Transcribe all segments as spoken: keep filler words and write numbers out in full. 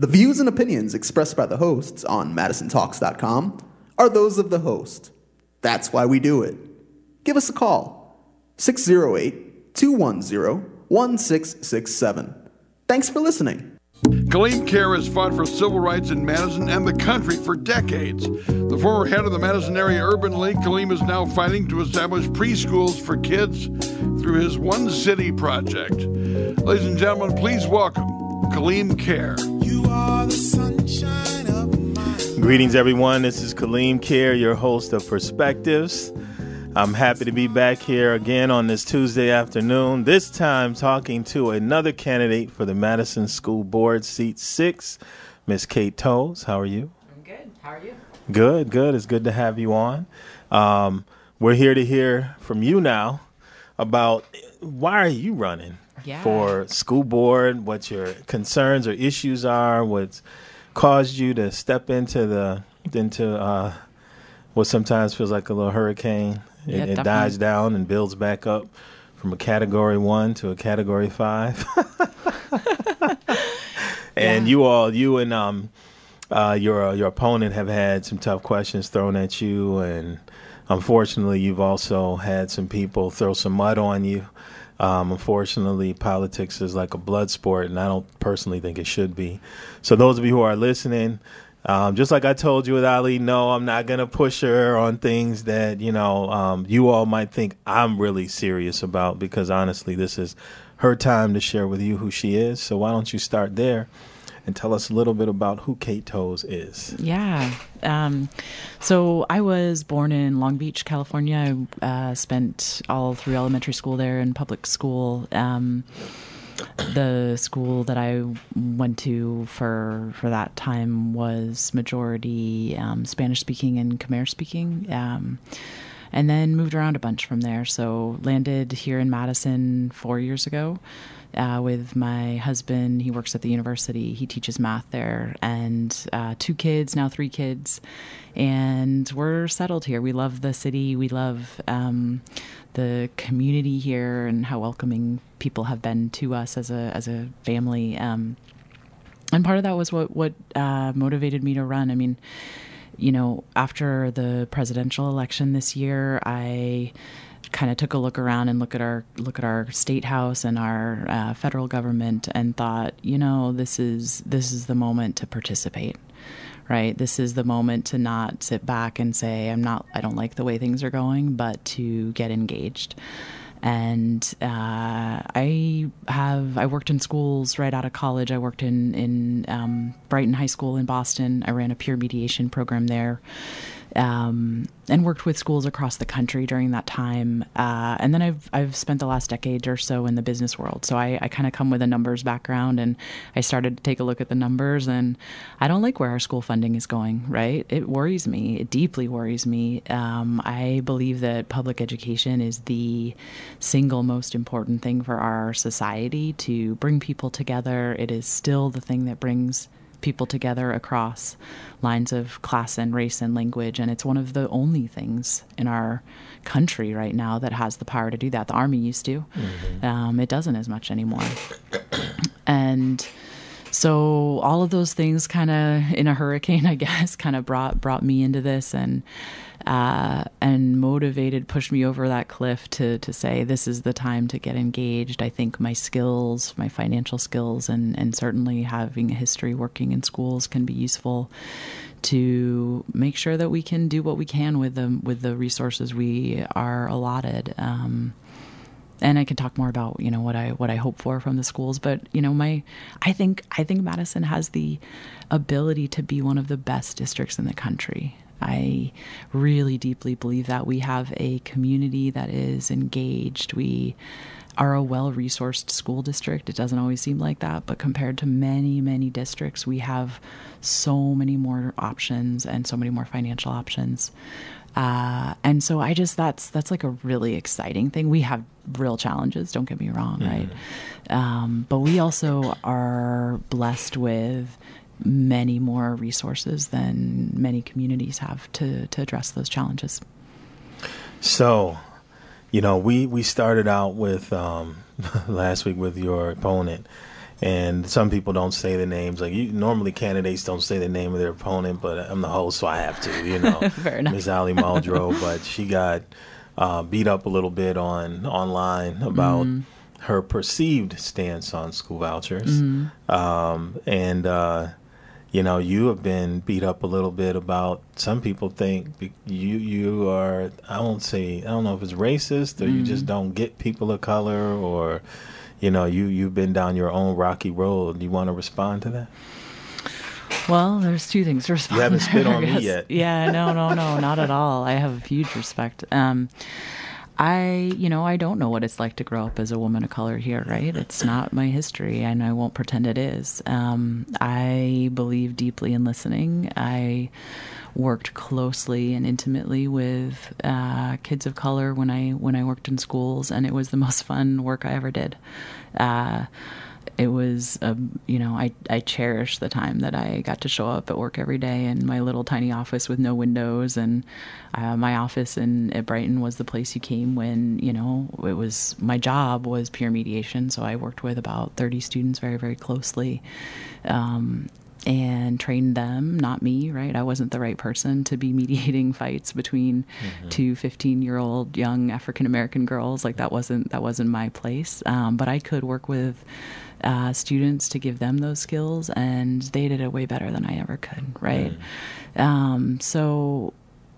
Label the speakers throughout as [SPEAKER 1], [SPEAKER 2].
[SPEAKER 1] The views and opinions expressed by the hosts on Madison Talks dot com are those of the host. That's why we do it. Give us a call, six oh eight, two one zero, one six six seven. Thanks for listening.
[SPEAKER 2] Kaleem Care has fought for civil rights in Madison and the country for decades. The former head of the Madison Area Urban League, Kaleem is now fighting to establish preschools for kids through his One City project. Ladies and gentlemen, please welcome Kaleem Care.
[SPEAKER 3] You are the sunshine of my...
[SPEAKER 4] Greetings, everyone. This is Kaleem Care, your host of Perspectives. I'm happy to be back here again on this Tuesday afternoon, this time talking to another candidate for the Madison School Board, Seat six, Miss Kate Toes. How are you?
[SPEAKER 5] I'm good. How are you?
[SPEAKER 4] Good, good. It's good to have you on. Um, we're here to hear from you now about why are you running
[SPEAKER 5] yeah.
[SPEAKER 4] for school board, what your concerns or issues are, what's caused you to step into the into uh, what sometimes feels like a little hurricane. It,
[SPEAKER 5] yeah,
[SPEAKER 4] it dies down and builds back up from a category one to a category five. And yeah. you all, you and um, uh, your your opponent have had some tough questions thrown at you, and unfortunately, you've also had some people throw some mud on you. Um, unfortunately, politics is like a blood sport, and I don't personally think it should be. So those of you who are listening, Um, just like I told you with Ali, no, I'm not going to push her on things that, you know, um, you all might think I'm really serious about, because honestly, this is her time to share with you who she is. So why don't you start there and tell us a little bit about who Kate Toes is?
[SPEAKER 5] Yeah. Um, so I was born in Long Beach, California. I uh, spent all through elementary school there in public school. Um The school that I went to for for that time was majority um, Spanish-speaking and Khmer-speaking, um, and then moved around a bunch from there. So landed here in Madison four years ago uh, with my husband. He works at the university. He teaches math there, and uh, two kids, now three kids. And we're settled here. We love the city. We love um, the community here and how welcoming people have been to us as a as a family. Um, and part of that was what what uh, motivated me to run. I mean, you know, after the presidential election this year, I kind of took a look around and look at our look at our state house and our uh, federal government and thought, you know, this is this is the moment to participate. Right. This is the moment to not sit back and say, I'm not, I don't like the way things are going, but to get engaged. And uh, I have, I worked in schools right out of college. I worked in, in um, Brighton High School in Boston. I ran a peer mediation program there. Um, and worked with schools across the country during that time. Uh, and then I've I've spent the last decade or so in the business world. So I, I kind of come with a numbers background, and I started to take a look at the numbers, and I don't like where our school funding is going, right? It worries me. It deeply worries me. Um, I believe that public education is the single most important thing for our society to bring people together. It is still the thing that brings people together across lines of class and race and language. And it's one of the only things in our country right now that has the power to do that. The Army used to. Mm-hmm. Um, it doesn't as much anymore. And so all of those things kind of in a hurricane, I guess, kind of brought brought me into this and uh, and motivated, pushed me over that cliff to to say, this is the time to get engaged. I think my skills, my financial skills, and, and certainly having a history working in schools can be useful to make sure that we can do what we can with them, with the resources we are allotted. Um, And I can talk more about, you know, what I what I hope for from the schools. But, you know, my I think I think Madison has the ability to be one of the best districts in the country. I really deeply believe that we have a community that is engaged. We are a well-resourced school district. It doesn't always seem like that, but compared to many, many districts, we have so many more options and so many more financial options. Uh, and so I just, that's, that's like a really exciting thing. We have real challenges, don't get me wrong, mm-hmm. right? Um, but we also are blessed with many more resources than many communities have to, to address those challenges.
[SPEAKER 4] So, you know, we, we started out with, um, last week with your opponent, And some people don't say the names. Like you, normally candidates don't say the name of their opponent, but I'm the host, so I have to, you know.
[SPEAKER 5] Fair enough.
[SPEAKER 4] Miz Ali Muldrow, but she got uh, beat up a little bit on online about mm-hmm. her perceived stance on school vouchers. Mm-hmm. Um, and, uh, you know, you have been beat up a little bit about, some people think you you are, I won't say, I don't know if it's racist or mm-hmm. you just don't get people of color, or, you know, you, you've been down your own rocky road. Do you want to respond to that?
[SPEAKER 5] Well, there's two things to respond.
[SPEAKER 4] You haven't spit
[SPEAKER 5] there,
[SPEAKER 4] on me yet.
[SPEAKER 5] Yeah, no, no, no, not at all. I have huge respect. Um, I, you know, I don't know what it's like to grow up as a woman of color here, right? It's not my history, and I won't pretend it is. Um, I believe deeply in listening. I worked closely and intimately with uh, kids of color when I when I worked in schools, and it was the most fun work I ever did. Uh, It was, uh, you know, I, I cherish the time that I got to show up at work every day in my little tiny office with no windows. And uh, my office in at Brighton was the place you came when, you know, it was, my job was peer mediation. So I worked with about thirty students very, very closely. Um, and trained them, not me, right? I wasn't the right person to be mediating fights between mm-hmm. two fifteen-year-old young African-American girls. Like that wasn't that wasn't my place. Um, but I could work with uh, students to give them those skills, and they did it way better than I ever could, right? Mm. Um, so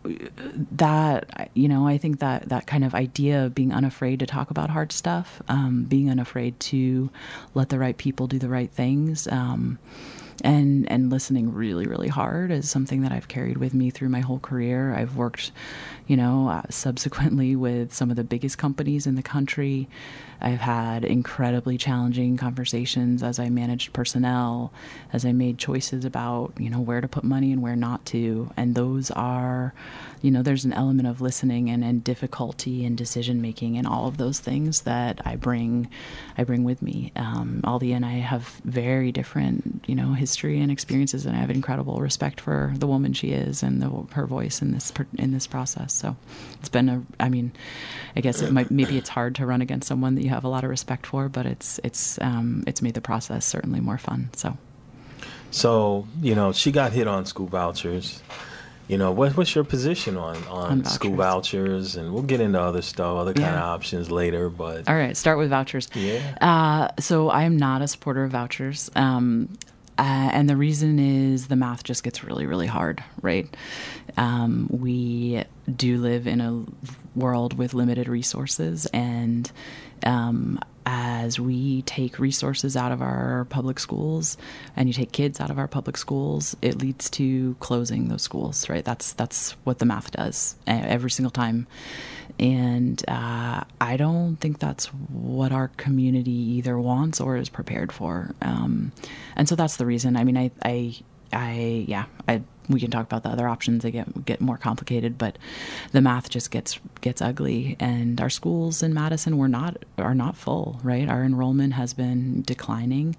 [SPEAKER 5] that, you know, I think that that kind of idea of being unafraid to talk about hard stuff, um, being unafraid to let the right people do the right things, um, and and listening really, really hard is something that I've carried with me through my whole career. I've worked, you know, uh, subsequently with some of the biggest companies in the country. I've had incredibly challenging conversations as I managed personnel, as I made choices about, you know, where to put money and where not to. And those are, you know, there's an element of listening and, and difficulty and decision making and all of those things that I bring, I bring with me. Um, Aldi and I have very different, you know, history and experiences, and I have incredible respect for the woman she is and the, her voice in this in this process. So it's been a, I mean, I guess it might, maybe it's hard to run against someone that you have a lot of respect for, but it's it's um, it's made the process certainly more fun. So,
[SPEAKER 4] so you know, she got hit on school vouchers. You know, what, what's your position on, on, on school vouchers? And we'll get into other stuff, other kind yeah. of options later. But
[SPEAKER 5] all right, start with vouchers.
[SPEAKER 4] Yeah.
[SPEAKER 5] Uh, so I am not a supporter of vouchers. Um, Uh, and the reason is the math just gets really, really hard, right? Um, we do live in a world with limited resources, and um, as we take resources out of our public schools and you take kids out of our public schools, it leads to closing those schools, right? That's that's what the math does every single time. And uh, I don't think that's what our community either wants or is prepared for. Um, and so that's the reason. I mean, I, I, I yeah, I, we can talk about the other options. They get get more complicated, but the math just gets gets ugly. And our schools in Madison were not are not full, right? Our enrollment has been declining.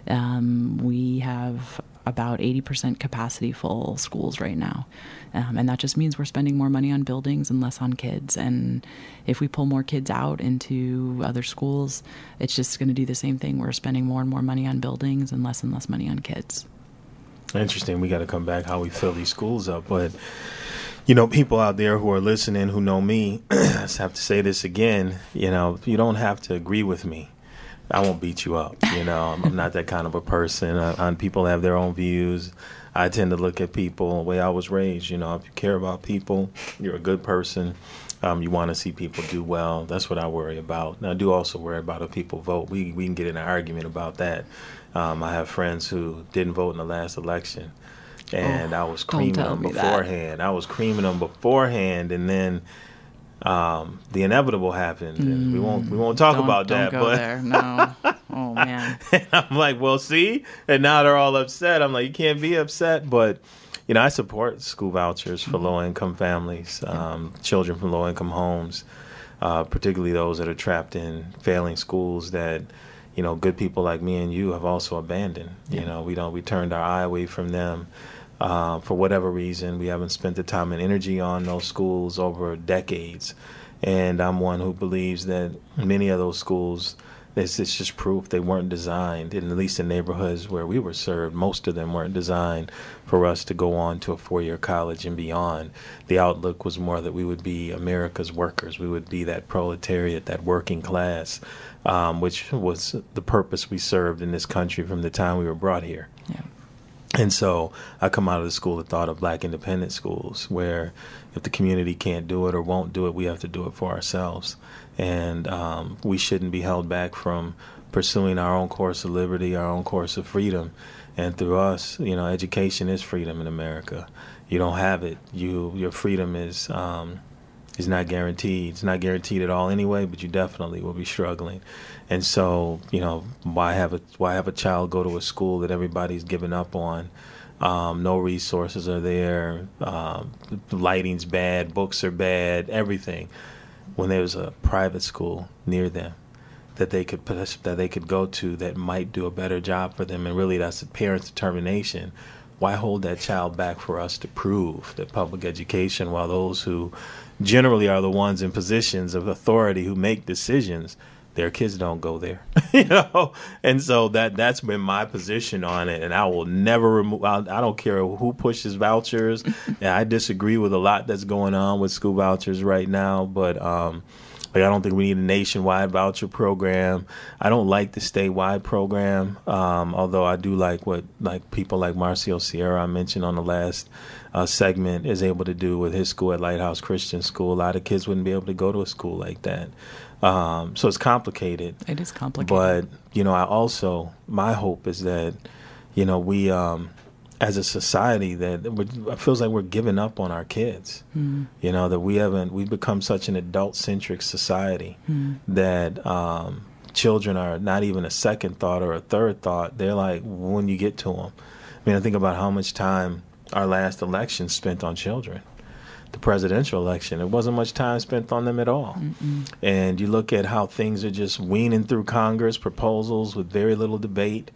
[SPEAKER 5] Um, we have about eighty percent capacity full schools right now. Um, and that just means we're spending more money on buildings and less on kids. And if we pull more kids out into other schools, it's just going to do the same thing. We're spending more and more money on buildings and less and less money on kids.
[SPEAKER 4] Interesting. We got to come back how we fill these schools up. But, you know, people out there who are listening who know me, I just have to say this again, you know, you don't have to agree with me. I won't beat you up. You know, I'm, I'm not that kind of a person. I, I, people have their own views. I tend to look at people the way I was raised. You know, if you care about people, you're a good person. Um, you want to see people do well. That's what I worry about. And I do also worry about if people vote. We we can get in an argument about that. Um, I have friends who didn't vote in the last election, and oh, I was creaming them beforehand. That. I was creaming them beforehand, and then um, the inevitable happened. And mm, we won't we won't talk
[SPEAKER 5] don't,
[SPEAKER 4] about
[SPEAKER 5] don't
[SPEAKER 4] that.
[SPEAKER 5] Go
[SPEAKER 4] but
[SPEAKER 5] there. No. Oh man.
[SPEAKER 4] And I'm like, well, see, and now they're all upset. I'm like, you can't be upset, but. You know, I support school vouchers for low-income families, um, children from low-income homes, uh, particularly those that are trapped in failing schools that, you know, good people like me and you have also abandoned. Yeah. You know, we don't we turned our eye away from them uh, for whatever reason. We haven't spent the time and energy on those schools over decades. And I'm one who believes that many of those schools It's, it's just proof they weren't designed, in at least in neighborhoods where we were served, most of them weren't designed for us to go on to a four-year college and beyond. The outlook was more that we would be America's workers. We would be that proletariat, that working class, um, which was the purpose we served in this country from the time we were brought here.
[SPEAKER 5] Yeah.
[SPEAKER 4] And so I come out of the school of thought of black independent schools, where if the community can't do it or won't do it, we have to do it for ourselves. And um, we shouldn't be held back from pursuing our own course of liberty, our own course of freedom. And through us, you know, education is freedom in America. You don't have it, you your freedom is um, is not guaranteed. It's not guaranteed at all anyway, but you definitely will be struggling. And so, you know, why have a why have a child go to a school that everybody's given up on? Um, no resources are there. Um, lighting's bad. Books are bad. Everything. When there's a private school near them that they could put, that they could go to that might do a better job for them, and really that's the parent's determination. Why hold that child back for us to prove that public education, while those who generally are the ones in positions of authority who make decisions, their kids don't go there, you know? And so that, that's been my position on it. And I will never remove, I, I don't care who pushes vouchers. And I disagree with a lot that's going on with school vouchers right now. But um, like, I don't think we need a nationwide voucher program. I don't like the statewide program, um, although I do like what like people like Marcio Sierra I mentioned on the last uh, segment is able to do with his school at Lighthouse Christian School. A lot of kids wouldn't be able to go to a school like that. Um, so it's complicated.
[SPEAKER 5] It is complicated.
[SPEAKER 4] But, you know, I also, my hope is that, you know, we, um, as a society, that it feels like we're giving up on our kids. Mm. You know, that we haven't, we've become such an adult-centric society mm. that um, children are not even a second thought or a third thought. They're like, when you get to them. I mean, I think about how much time our last election spent on children. The presidential election, there wasn't much time spent on them at all. Mm-mm. And you look at how things are just weaning through Congress, proposals with very little debate,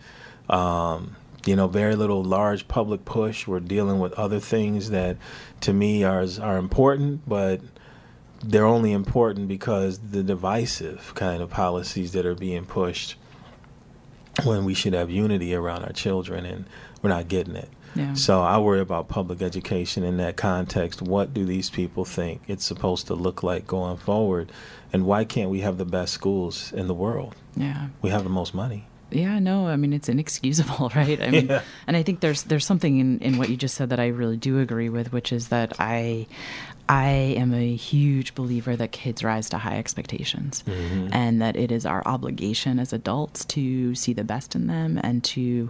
[SPEAKER 4] um, you know, very little large public push. We're dealing with other things that, to me, are are important, but they're only important because the divisive kind of policies that are being pushed, when we should have unity around our children, and we're not getting it. Yeah. So I worry about public education in that context. What do these people think it's supposed to look like going forward? And why can't we have the best schools in the world? Yeah. We have the most money.
[SPEAKER 5] Yeah, no, I mean, it's inexcusable, right? I mean, yeah. And I think there's there's something in, in what you just said that I really do agree with, which is that I I am a huge believer that kids rise to high expectations, mm-hmm. and that it is our obligation as adults to see the best in them and to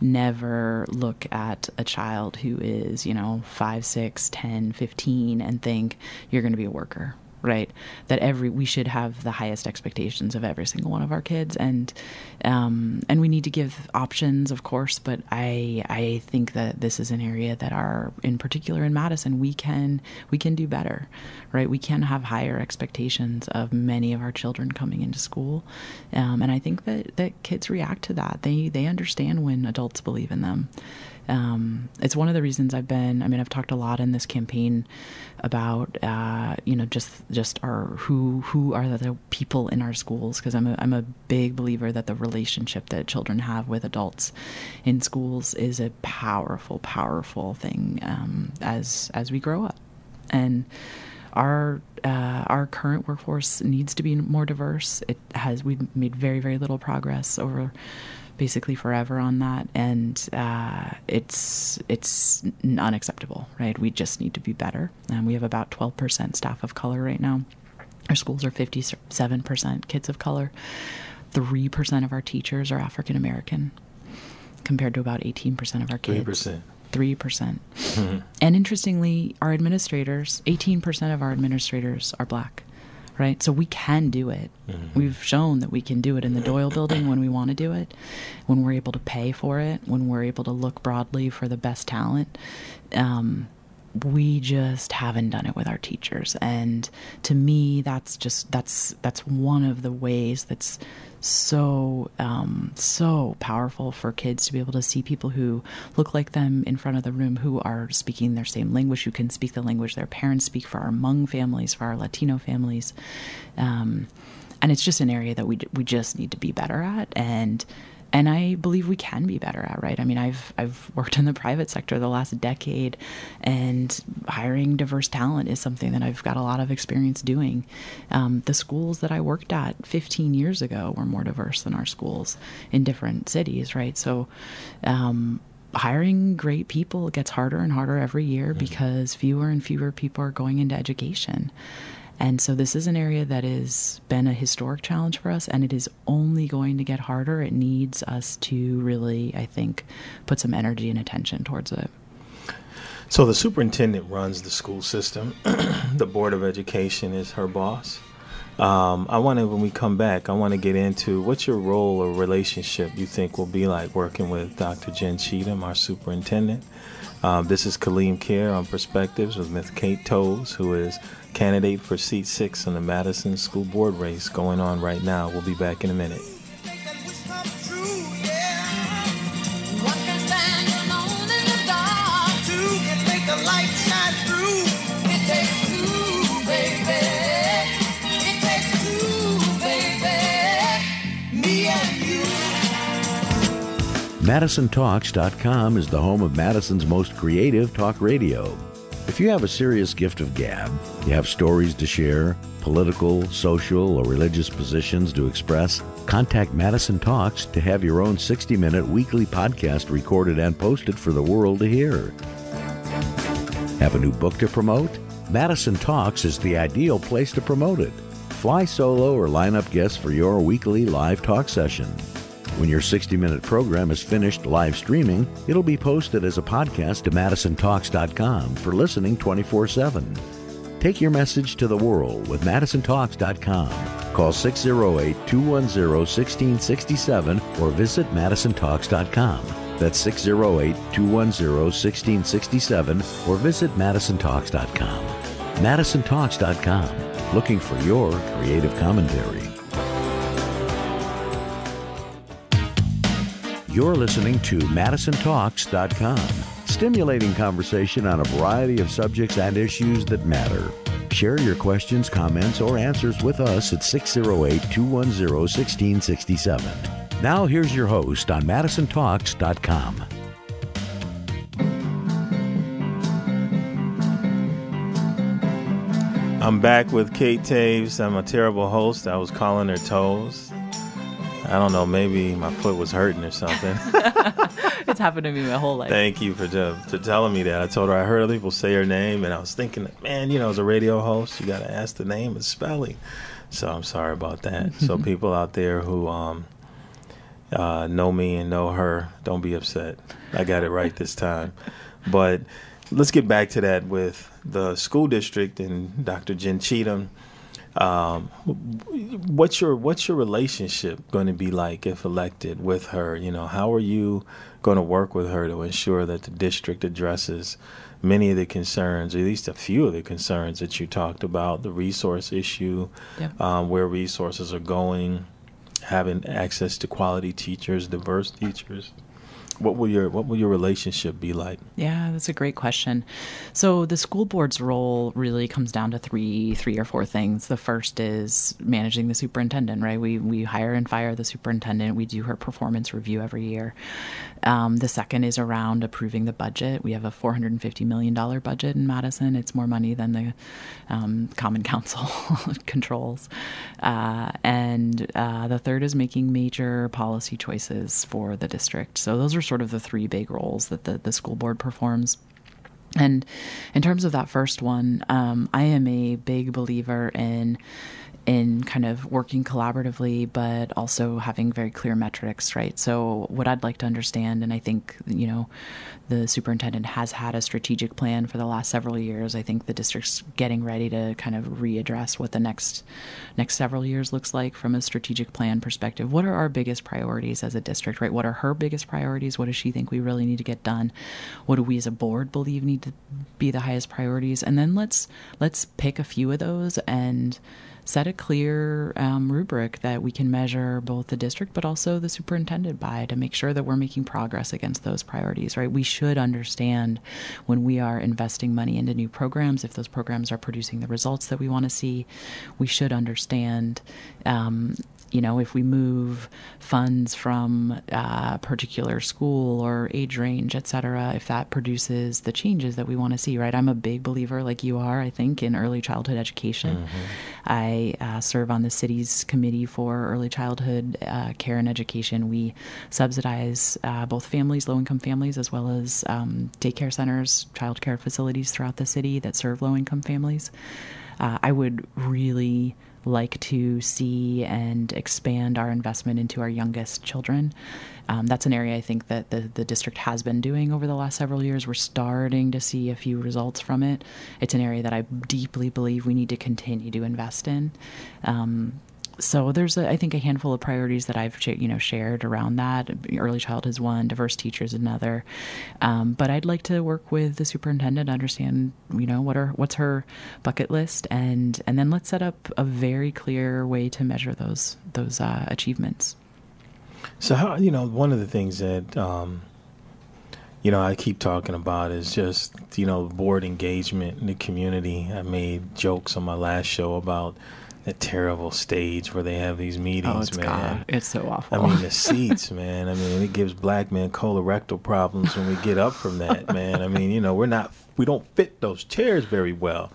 [SPEAKER 5] never look at a child who is, you know, five, six, ten, fifteen and think you're going to be a worker. Right, that every we should have the highest expectations of every single one of our kids, and um, and we need to give options, of course. But I I think that this is an area that are, in particular in Madison, we can we can do better, right? We can have higher expectations of many of our children coming into school, um, and I think that, that kids react to that. They they understand when adults believe in them. Um, it's one of the reasons I've been, I mean, I've talked a lot in this campaign about, uh, you know, just, just our, who, who are the people in our schools. Cause I'm a, I'm a big believer that the relationship that children have with adults in schools is a powerful, powerful thing, um, as, as we grow up. And our, uh, our current workforce needs to be more diverse. It has, we've made very, very little progress over basically forever on that, and uh, it's it's unacceptable, right? We just need to be better. And we have about twelve percent staff of color right now. Our schools are fifty-seven percent kids of color. three percent of our teachers are African American, compared to about eighteen percent of our kids.
[SPEAKER 4] three percent.
[SPEAKER 5] three percent. Mm-hmm. And interestingly, our administrators, eighteen percent of our administrators are Black. Right? So we can do it. Mm-hmm. We've shown that we can do it in the Doyle building when we want to do it, when we're able to pay for it, when we're able to look broadly for the best talent. Um, we just haven't done it with our teachers. And to me, that's just, that's, that's one of the ways that's so, um, so powerful for kids to be able to see people who look like them in front of the room, who are speaking their same language, who can speak the language their parents speak, for our Hmong families, for our Latino families. Um, and it's just an area that we we just need to be better at, and and I believe we can be better at, right? I mean, I've I've worked in the private sector the last decade, and hiring diverse talent is something that I've got a lot of experience doing. Um, the schools that I worked at fifteen years ago were more diverse than our schools in different cities, right? So um, hiring great people gets harder and harder every year because fewer and fewer people are going into education. And so this is an area that has been a historic challenge for us, and it is only going to get harder. It needs us to really, I think, put some energy and attention towards it.
[SPEAKER 4] So the superintendent runs the school system. The Board of Education is her boss. Um, I want to, when we come back, I want to get into what's your role or relationship you think will be like working with Doctor Jen Cheatham, our superintendent. Um, this is Kaleem Care on Perspectives with Miz Kate Toes, who is candidate for seat six in the Madison School Board race going on right now. We'll be back in a minute.
[SPEAKER 6] Madison Talks dot com is the home of Madison's most creative talk radio. If you have a serious gift of gab, you have stories to share, political, social, or religious positions to express, contact Madison Talks to have your own sixty-minute weekly podcast recorded and posted for the world to hear. Have a new book to promote? Madison Talks is the ideal place to promote it. Fly solo or line up guests for your weekly live talk session. When your sixty-minute program is finished live streaming, it'll be posted as a podcast to Madison Talks dot com for listening twenty-four seven. Take your message to the world with Madison Talks dot com. Call six oh eight, two one oh, one six six seven or visit Madison Talks dot com. That's six oh eight, two one oh, one six six seven or visit Madison Talks dot com. Madison Talks dot com, looking for your creative commentary. You're listening to Madison Talks dot com, stimulating conversation on a variety of subjects and issues that matter. Share your questions, comments, or answers with us at six oh eight, two one oh, one six six seven. Now here's your host on Madison Talks dot com.
[SPEAKER 4] I'm back with Kate Taves. I'm a terrible host. I was calling her Toes. I don't know, maybe my foot was hurting or something.
[SPEAKER 5] It's happened to me my whole life.
[SPEAKER 4] Thank you for, for telling me that. I told her I heard other people say her name, and I was thinking, man, you know, as a radio host, you got to ask the name and spelling. So I'm sorry about that. So people out there who um, uh, know me and know her, don't be upset. I got it right this time. But let's get back to that with the school district and Doctor Jen Cheatham. Um, what's your what's your relationship going to be like if elected with her? You know, how are you going to work with her to ensure that the district addresses many of the concerns, or at least a few of the concerns that you talked about, the resource issue, yep. um, where resources are going, having access to quality teachers, diverse teachers? What will your what will your relationship be like?
[SPEAKER 5] Yeah, that's a great question. So the school board's role really comes down to three three or four things. The first is managing the superintendent, right? We we hire and fire the superintendent. We do her performance review every year. Um, the second is around approving the budget. We have a four hundred fifty million dollars budget in Madison. It's more money than the um, Common Council controls. Uh, and uh, the third is making major policy choices for the district. So those are sort of the three big roles that the, the school board performs. And in terms of that first one, um, I am a big believer in in kind of working collaboratively, but also having very clear metrics, right? So what I'd like to understand, and I think, you know, the superintendent has had a strategic plan for the last several years. I think the district's getting ready to kind of readdress what the next next several years looks like from a strategic plan perspective. What are our biggest priorities as a district, right? What are her biggest priorities? What does she think we really need to get done? What do we as a board believe need need to be the highest priorities, and then let's let's pick a few of those and set a clear um, rubric that we can measure both the district but also the superintendent by to make sure that we're making progress against those priorities, right? We should understand when we are investing money into new programs, if those programs are producing the results that we want to see. We should understand um, you know, if we move funds from a particular school or age range, et cetera, if that produces the changes that we want to see, right? I'm a big believer, like you are, I think, in early childhood education. Mm-hmm. I uh, serve on the city's committee for early childhood uh, care and education. We subsidize uh, both families, low-income families, as well as um, daycare centers, child care facilities throughout the city that serve low-income families. Uh, I would really like to see and expand our investment into our youngest children. Um, that's an area I think that the, the district has been doing over the last several years. We're starting to see a few results from it. It's an area that I deeply believe we need to continue to invest in. Um, So there's, a, I think, a handful of priorities that I've, you know, shared around that. Early childhood is one, diverse teachers another. Um, but I'd like to work with the superintendent to understand, you know, what are what's her bucket list, and and then let's set up a very clear way to measure those those uh, achievements.
[SPEAKER 4] So how, you know, one of the things that um, you know I keep talking about is just, you know, board engagement in the community. I made jokes on my last show about that terrible stage where they have these meetings,
[SPEAKER 5] oh, it's
[SPEAKER 4] man.
[SPEAKER 5] God. It's so awful.
[SPEAKER 4] I mean, the seats, man. I mean, it gives black men colorectal problems when we get up from that, man. I mean, you know, we're not, we don't fit those chairs very well.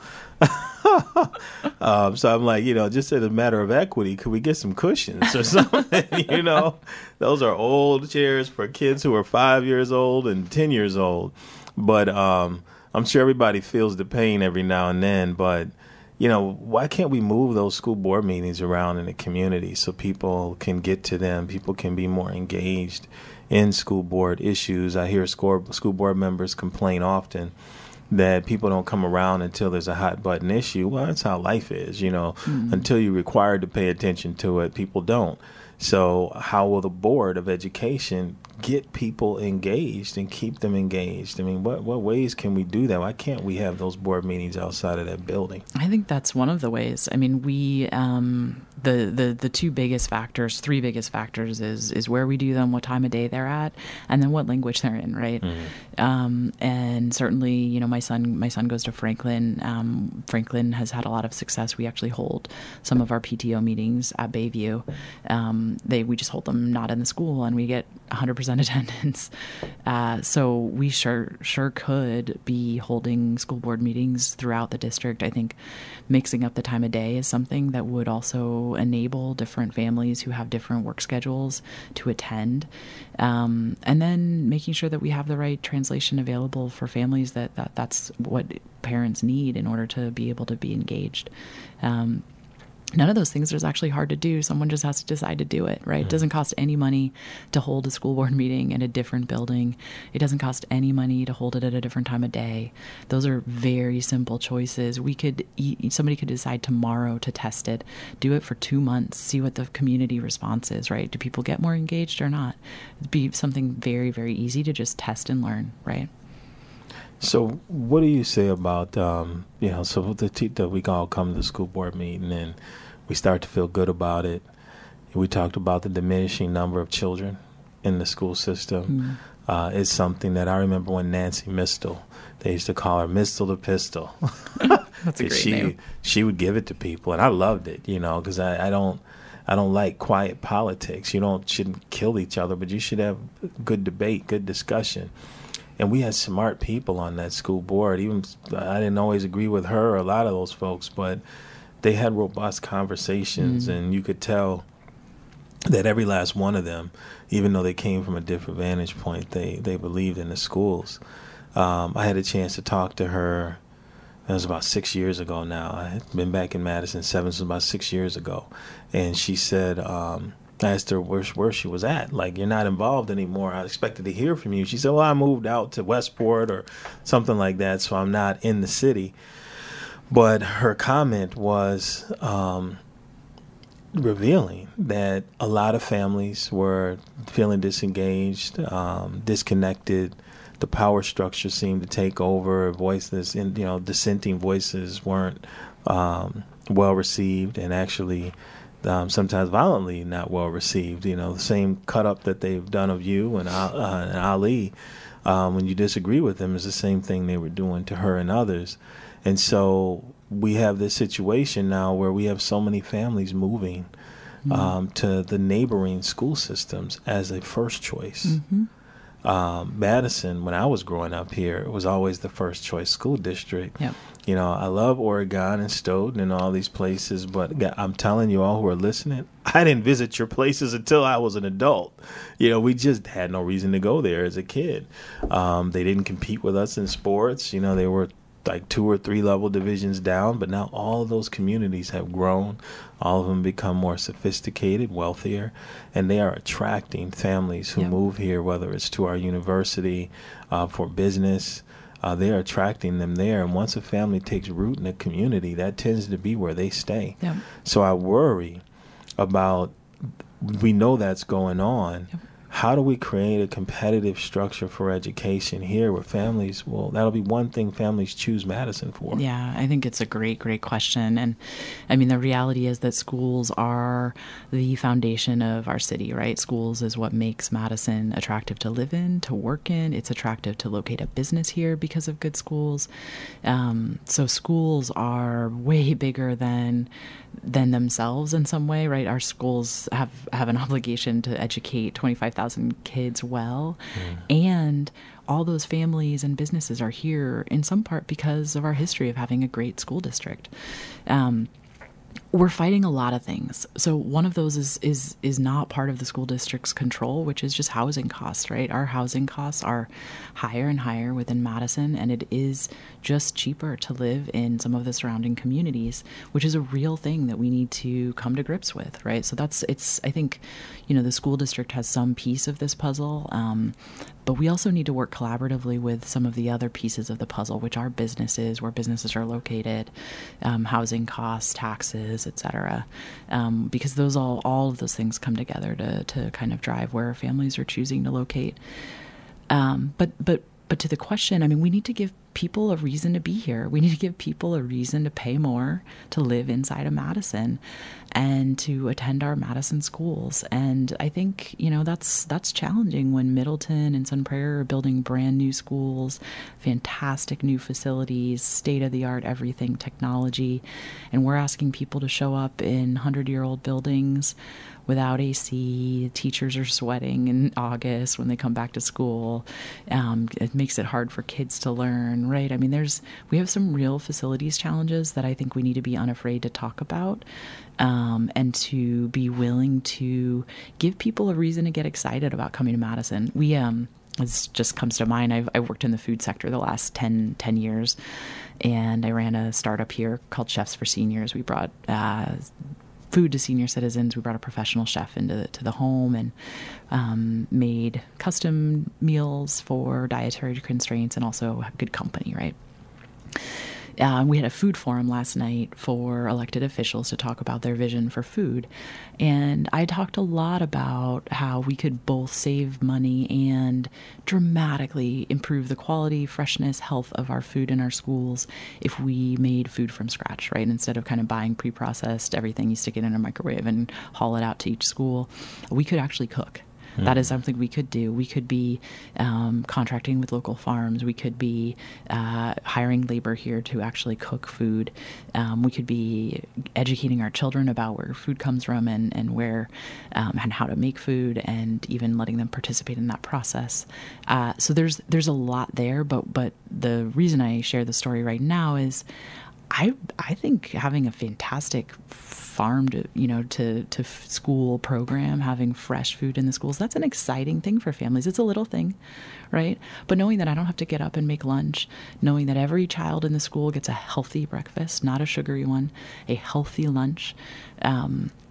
[SPEAKER 4] um, so I'm like, you know, just as a matter of equity, could we get some cushions or something? You know, those are old chairs for kids who are five years old and ten years old. But um, I'm sure everybody feels the pain every now and then, but you know, why can't we move those school board meetings around in the community so people can get to them, people can be more engaged in school board issues? I hear school, school board members complain often that people don't come around until there's a hot button issue. Well, that's how life is, you know. Mm-hmm. Until you're required to pay attention to it, people don't. So how will the Board of Education get people engaged and keep them engaged? I mean, what what ways can we do that? Why can't we have those board meetings outside of that building?
[SPEAKER 5] I think that's one of the ways. I mean, we um, the the the two biggest factors, three biggest factors is is where we do them, what time of day they're at, and then what language they're in, right? Mm-hmm. Um, and certainly, you know, my son my son goes to Franklin. Um, Franklin has had a lot of success. We actually hold some of our P T O meetings at Bayview. Um, they we just hold them not in the school, and we get one hundred percent attendance. Uh, so we sure sure could be holding school board meetings throughout the district. I think mixing up the time of day is something that would also enable different families who have different work schedules to attend. Um, and then making sure that we have the right translation available for families, that, that that's what parents need in order to be able to be engaged. Um, None of those things is actually hard to do. Someone just has to decide to do it, right? Mm-hmm. It doesn't cost any money to hold a school board meeting in a different building. It doesn't cost any money to hold it at a different time of day. Those are very simple choices. We could, somebody could decide tomorrow to test it, do it for two months, see what the community response is, right? Do people get more engaged or not? It'd be something very, very easy to just test and learn, right?
[SPEAKER 4] So what do you say about, um, you know, so the, t- the we all come to the school board meeting and we start to feel good about it. We talked about the diminishing number of children in the school system. Mm-hmm. Uh, it's something that I remember when Nancy Mistel, they used to call her Mistel the Pistol.
[SPEAKER 5] That's a great
[SPEAKER 4] she,
[SPEAKER 5] name.
[SPEAKER 4] She would give it to people, and I loved it, you know, because I, I don't, I don't like quiet politics. You don't shouldn't kill each other, but you should have good debate, good discussion. And we had smart people on that school board. Even I didn't always agree with her or a lot of those folks, but they had robust conversations, mm-hmm. and you could tell that every last one of them, even though they came from a different vantage point, they, they believed in the schools. Um, I had a chance to talk to her. That was about six years ago now. I had been back in Madison seven, so about six years ago. And she said, um, I asked her where, where she was at. Like, you're not involved anymore. I expected to hear from you. She said, well, I moved out to Westport or something like that, so I'm not in the city. But her comment was um, revealing that a lot of families were feeling disengaged, um, disconnected, the power structure seemed to take over. Voices, and you know, dissenting voices weren't um, well received, and actually um, sometimes violently not well received. You know, the same cut up that they've done of you and, uh, and Ali um, when you disagree with them is the same thing they were doing to her and others. And so we have this situation now where we have so many families moving mm-hmm. um, to the neighboring school systems as a first choice. Mm-hmm. Um, Madison, when I was growing up here, it was always the first choice school district.
[SPEAKER 5] Yep.
[SPEAKER 4] You know, I love Oregon and Stoughton and all these places, but I'm telling you all who are listening, I didn't visit your places until I was an adult. You know, we just had no reason to go there as a kid. Um, they didn't compete with us in sports. You know, they were like two or three level divisions down, but now all of those communities have grown. All of them become more sophisticated, wealthier, and they are attracting families who
[SPEAKER 5] yep.
[SPEAKER 4] move here, whether it's to our university uh, for business. Uh, they are attracting them there. And once a family takes root in a community, that tends to be where they stay.
[SPEAKER 5] Yep.
[SPEAKER 4] So I worry about, we know that's going on. Yep. How do we create a competitive structure for education here where families, well, that'll be one thing families choose Madison for.
[SPEAKER 5] Yeah, I think it's a great, great question. And I mean, the reality is that schools are the foundation of our city, right? Schools is what makes Madison attractive to live in, to work in. It's attractive to locate a business here because of good schools. Um, so schools are way bigger than than themselves in some way, right? Our schools have, have an obligation to educate twenty-five thousand kids well. Mm. And all those families and businesses are here in some part because of our history of having a great school district. Um, we're fighting a lot of things. So one of those is is is not part of the school district's control, which is just housing costs, right? Our housing costs are higher and higher within Madison, and it is just cheaper to live in some of the surrounding communities, which is a real thing that we need to come to grips with, right? So that's, it's, I think, you know, the school district has some piece of this puzzle, um, but we also need to work collaboratively with some of the other pieces of the puzzle, which are businesses, where businesses are located, um, housing costs, taxes, et cetera, um, because those all, all of those things come together to, to kind of drive where families are choosing to locate. Um, but, but, but to the question, I mean, we need to give people a reason to be here. We need to give people a reason to pay more to live inside of Madison and to attend our Madison schools. And I think, you know, that's that's challenging when Middleton and Sun Prairie are building brand new schools, fantastic new facilities, state-of-the-art everything, technology, and we're asking people to show up in hundred-year-old buildings without A C. Teachers are sweating in August when they come back to school. Um, it makes it hard for kids to learn, right? I mean, there's we have some real facilities challenges that I think we need to be unafraid to talk about, um, and to be willing to give people a reason to get excited about coming to Madison. We, um, this just comes to mind, I've, I've worked in the food sector the last ten, ten years, and I ran a startup here called Chefs for Seniors. We brought uh, food to senior citizens. We brought a professional chef into the, to the home and um, made custom meals for dietary constraints and also good company, right? Uh, we had a food forum last night for elected officials to talk about their vision for food. And I talked a lot about how we could both save money and dramatically improve the quality, freshness, health of our food in our schools if we made food from scratch, right? Instead of kind of buying pre-processed everything, you stick it in a microwave and haul it out to each school. We could actually cook. That is something we could do. We could be um, contracting with local farms. We could be uh, hiring labor here to actually cook food. Um, we could be educating our children about where food comes from and, and where um, and how to make food, and even letting them participate in that process. Uh, so there's there's a lot there. But but the reason I share the story right now is I I think having a fantastic farm to, you know, to, to school program, having fresh food in the schools, that's an exciting thing for families. It's a little thing, right? But knowing that I don't have to get up and make lunch, knowing that every child in the school gets a healthy breakfast, not a sugary one, a healthy lunch, um,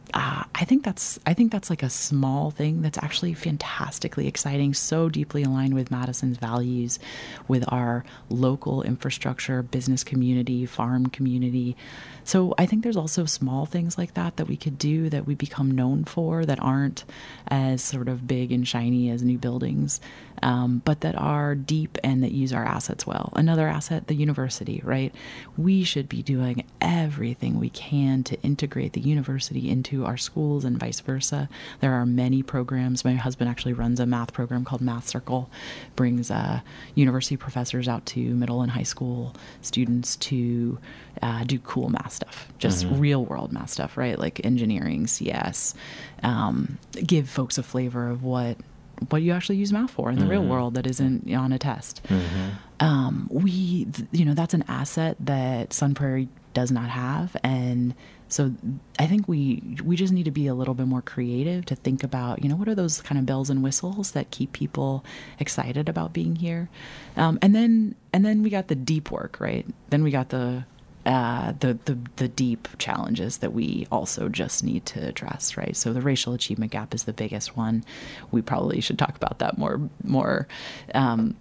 [SPEAKER 5] Uh, I think that's I think that's like a small thing that's actually fantastically exciting, so deeply aligned with Madison's values, with our local infrastructure, business community, farm community. So I think there's also small things like that that we could do that we become known for that aren't as sort of big and shiny as new buildings, um, but that are deep and that use our assets well. Another asset, the university, right? We should be doing everything we can to integrate the university into our schools and vice versa. There are many programs. My husband actually runs a math program called Math Circle, brings uh, university professors out to middle and high school students to uh, do cool math stuff, just mm-hmm. real world math stuff, right? Like engineering, C S, um, give folks a flavor of what what you actually use math for in the mm-hmm. real world that isn't on a test. Mm-hmm. Um, we, you know, that's an asset that Sun Prairie does not have. And so I think we we just need to be a little bit more creative to think about, you know, what are those kind of bells and whistles that keep people excited about being here? Um, and then and then we got the deep work, right? Then we got the Uh, the, the the deep challenges that we also just need to address, right? So the racial achievement gap is the biggest one. We probably should talk about that more more. Um,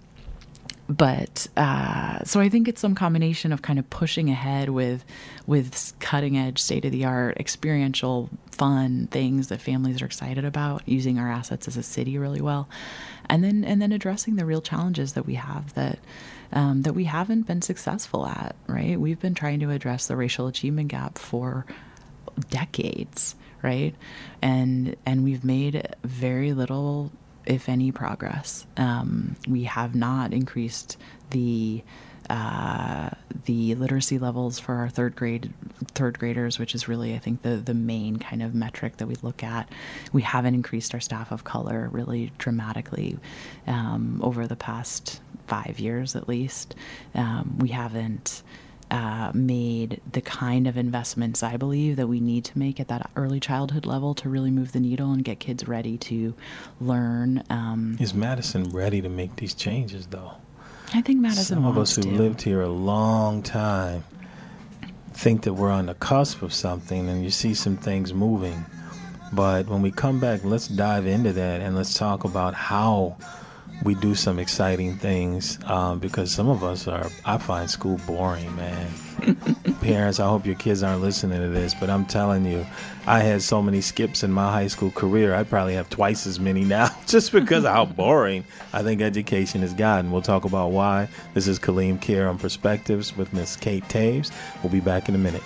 [SPEAKER 5] but uh, so I think it's some combination of kind of pushing ahead with with cutting edge, state of the art, experiential, fun things that families are excited about, using our assets as a city really well, and then and then addressing the real challenges that we have that. Um, that we haven't been successful at, right? We've been trying to address the racial achievement gap for decades, right? And and we've made very little, if any, progress. Um, we have not increased the uh, the literacy levels for our third grade third graders, which is really, I think, the the main kind of metric that we look at. We haven't increased our staff of color really dramatically um, over the past five years at least. Um, we haven't uh, made the kind of investments, I believe, that we need to make at that early childhood level to really move the needle and get kids ready to learn. Um,
[SPEAKER 4] Is Madison ready to make these changes, though?
[SPEAKER 5] I think Madison
[SPEAKER 4] Some of
[SPEAKER 5] wants
[SPEAKER 4] us who
[SPEAKER 5] to.
[SPEAKER 4] lived here a long time think that we're on the cusp of something, and you see some things moving. But when we come back, let's dive into that and let's talk about how we do some exciting things, um, because some of us are, I find school boring, man. Parents, I hope your kids aren't listening to this, but I'm telling you, I had so many skips in my high school career. I probably have twice as many now just because of how boring I think education has gotten. We'll talk about why. This is Kaleem Care on Perspectives with Miss Kate Taves. We'll be back in a minute.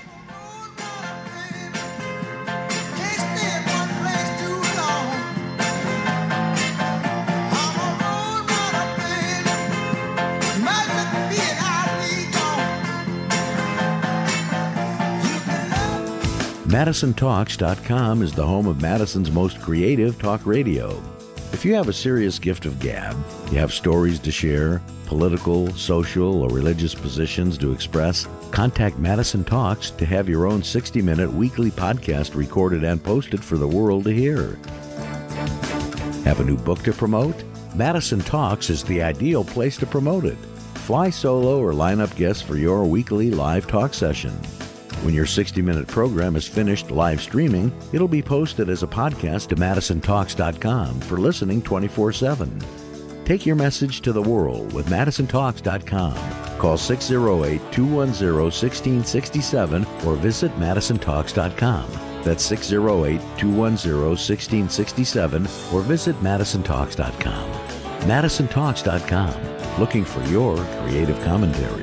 [SPEAKER 6] Madison Talks dot com is the home of Madison's most creative talk radio. If you have a serious gift of gab, you have stories to share, political, social, or religious positions to express, contact Madison Talks to have your own sixty-minute weekly podcast recorded and posted for the world to hear. Have a new book to promote? Madison Talks is the ideal place to promote it. Fly solo or line up guests for your weekly live talk session. When your sixty-minute program is finished live streaming, it'll be posted as a podcast to Madison Talks dot com for listening twenty-four seven. Take your message to the world with Madison Talks dot com. Call six oh eight, two one oh, one six six seven or visit Madison Talks dot com. That's six oh eight, two one oh, one six six seven or visit Madison Talks dot com. Madison Talks dot com, looking for your creative commentary.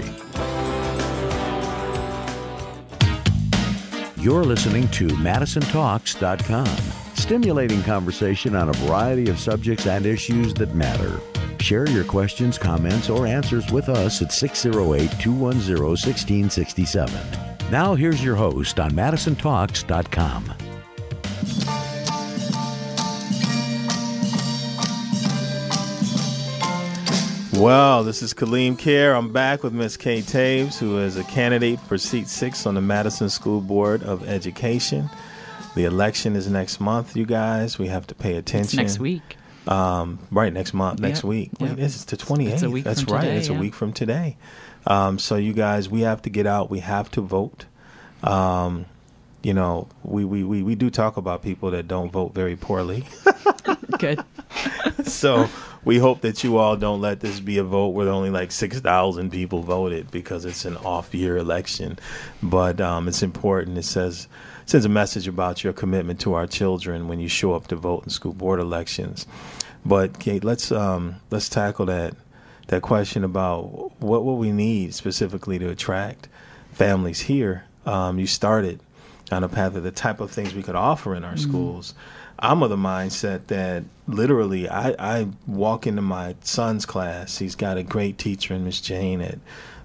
[SPEAKER 6] You're listening to Madison Talks dot com, stimulating conversation on a variety of subjects and issues that matter. Share your questions, comments, or answers with us at six oh eight, two one oh, one six six seven. Now here's your host on Madison Talks dot com.
[SPEAKER 4] Well, this is Kaleem Care. I'm back with Miss Kate Taves, who is a candidate for seat six on the Madison School Board of Education. The election is next month, you guys. We have to pay attention.
[SPEAKER 5] It's next week.
[SPEAKER 4] Um, right, next month, next
[SPEAKER 5] yep.
[SPEAKER 4] week.
[SPEAKER 5] Yep.
[SPEAKER 4] Wait, it's the twenty-eighth.
[SPEAKER 5] It's a week
[SPEAKER 4] That's
[SPEAKER 5] from
[SPEAKER 4] right.
[SPEAKER 5] today,
[SPEAKER 4] It's
[SPEAKER 5] yeah.
[SPEAKER 4] a week from today. Um, so you guys, we have to get out. We have to vote. Um, you know, we, we, we, we do talk about people that don't vote very poorly.
[SPEAKER 5] Good.
[SPEAKER 4] So we hope that you all don't let this be a vote where only like six thousand people voted because it's an off-year election. But um, it's important. It says sends a message about your commitment to our children when you show up to vote in school board elections. But Kate, let's um, let's tackle that that question about what what we need specifically to attract families here. Um, you started on a path of the type of things we could offer in our mm-hmm. schools. I'm of the mindset that literally I, I walk into my son's class. He's got a great teacher in Miss Jane at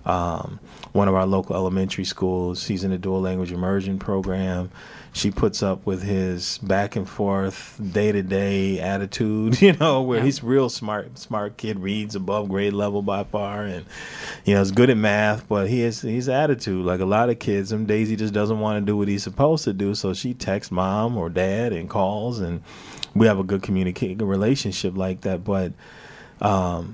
[SPEAKER 4] um, one of our local elementary schools. He's in a dual language immersion program. She puts up with his back and forth day-to-day attitude, you know, where yeah. he's real smart, smart kid, reads above grade level by far, and, you know, is good at math, but he has his attitude. Like a lot of kids, some days he just doesn't want to do what he's supposed to do, so she texts mom or dad and calls, and we have a good communicating relationship like that. But um,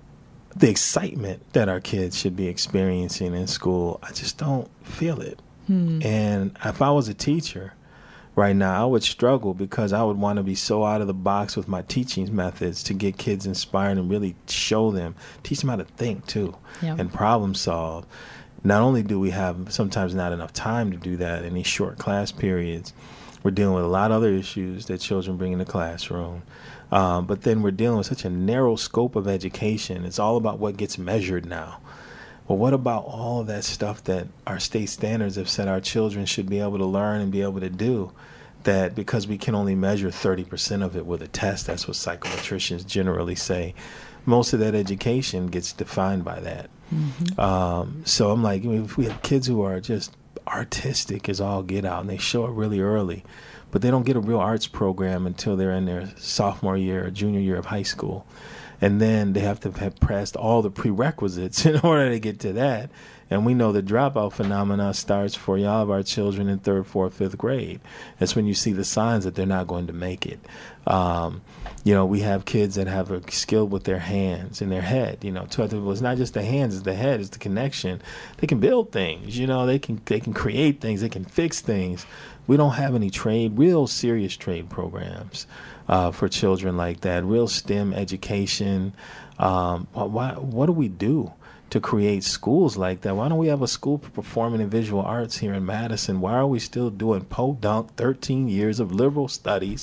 [SPEAKER 4] the excitement that our kids should be experiencing in school, I just don't feel it. Hmm. And if I was a teacher right now, I would struggle because I would want to be so out of the box with my teaching methods to get kids inspired and really show them, teach them how to think too, yeah. and problem solve. Not only do we have sometimes not enough time to do that in these short class periods, we're dealing with a lot of other issues that children bring in the classroom. Um, but then we're dealing with such a narrow scope of education. It's all about what gets measured now. Well, what about all of that stuff that our state standards have said our children should be able to learn and be able to do, that because we can only measure thirty percent of it with a test, that's what psychometricians generally say, most of that education gets defined by that. Mm-hmm. Um, so I'm like, if we have kids who are just artistic as all get out and they show up really early, but they don't get a real arts program until they're in their sophomore year or junior year of high school. And then they have to have passed all the prerequisites in order to get to that. And we know the dropout phenomena starts for all of our children in third, fourth, fifth grade. That's when you see the signs that they're not going to make it. Um, you know, we have kids that have a skill with their hands and their head. You know, to other people, it's not just the hands, it's the head, it's the connection. They can build things. You know, they can they can create things, they can fix things. We don't have any trade, real serious trade programs uh, for children like that. Real STEM education. Um, why, what do we do to create schools like that? Why don't we have a school for performing and visual arts here in Madison? Why are we still doing podunk thirteen years of liberal studies,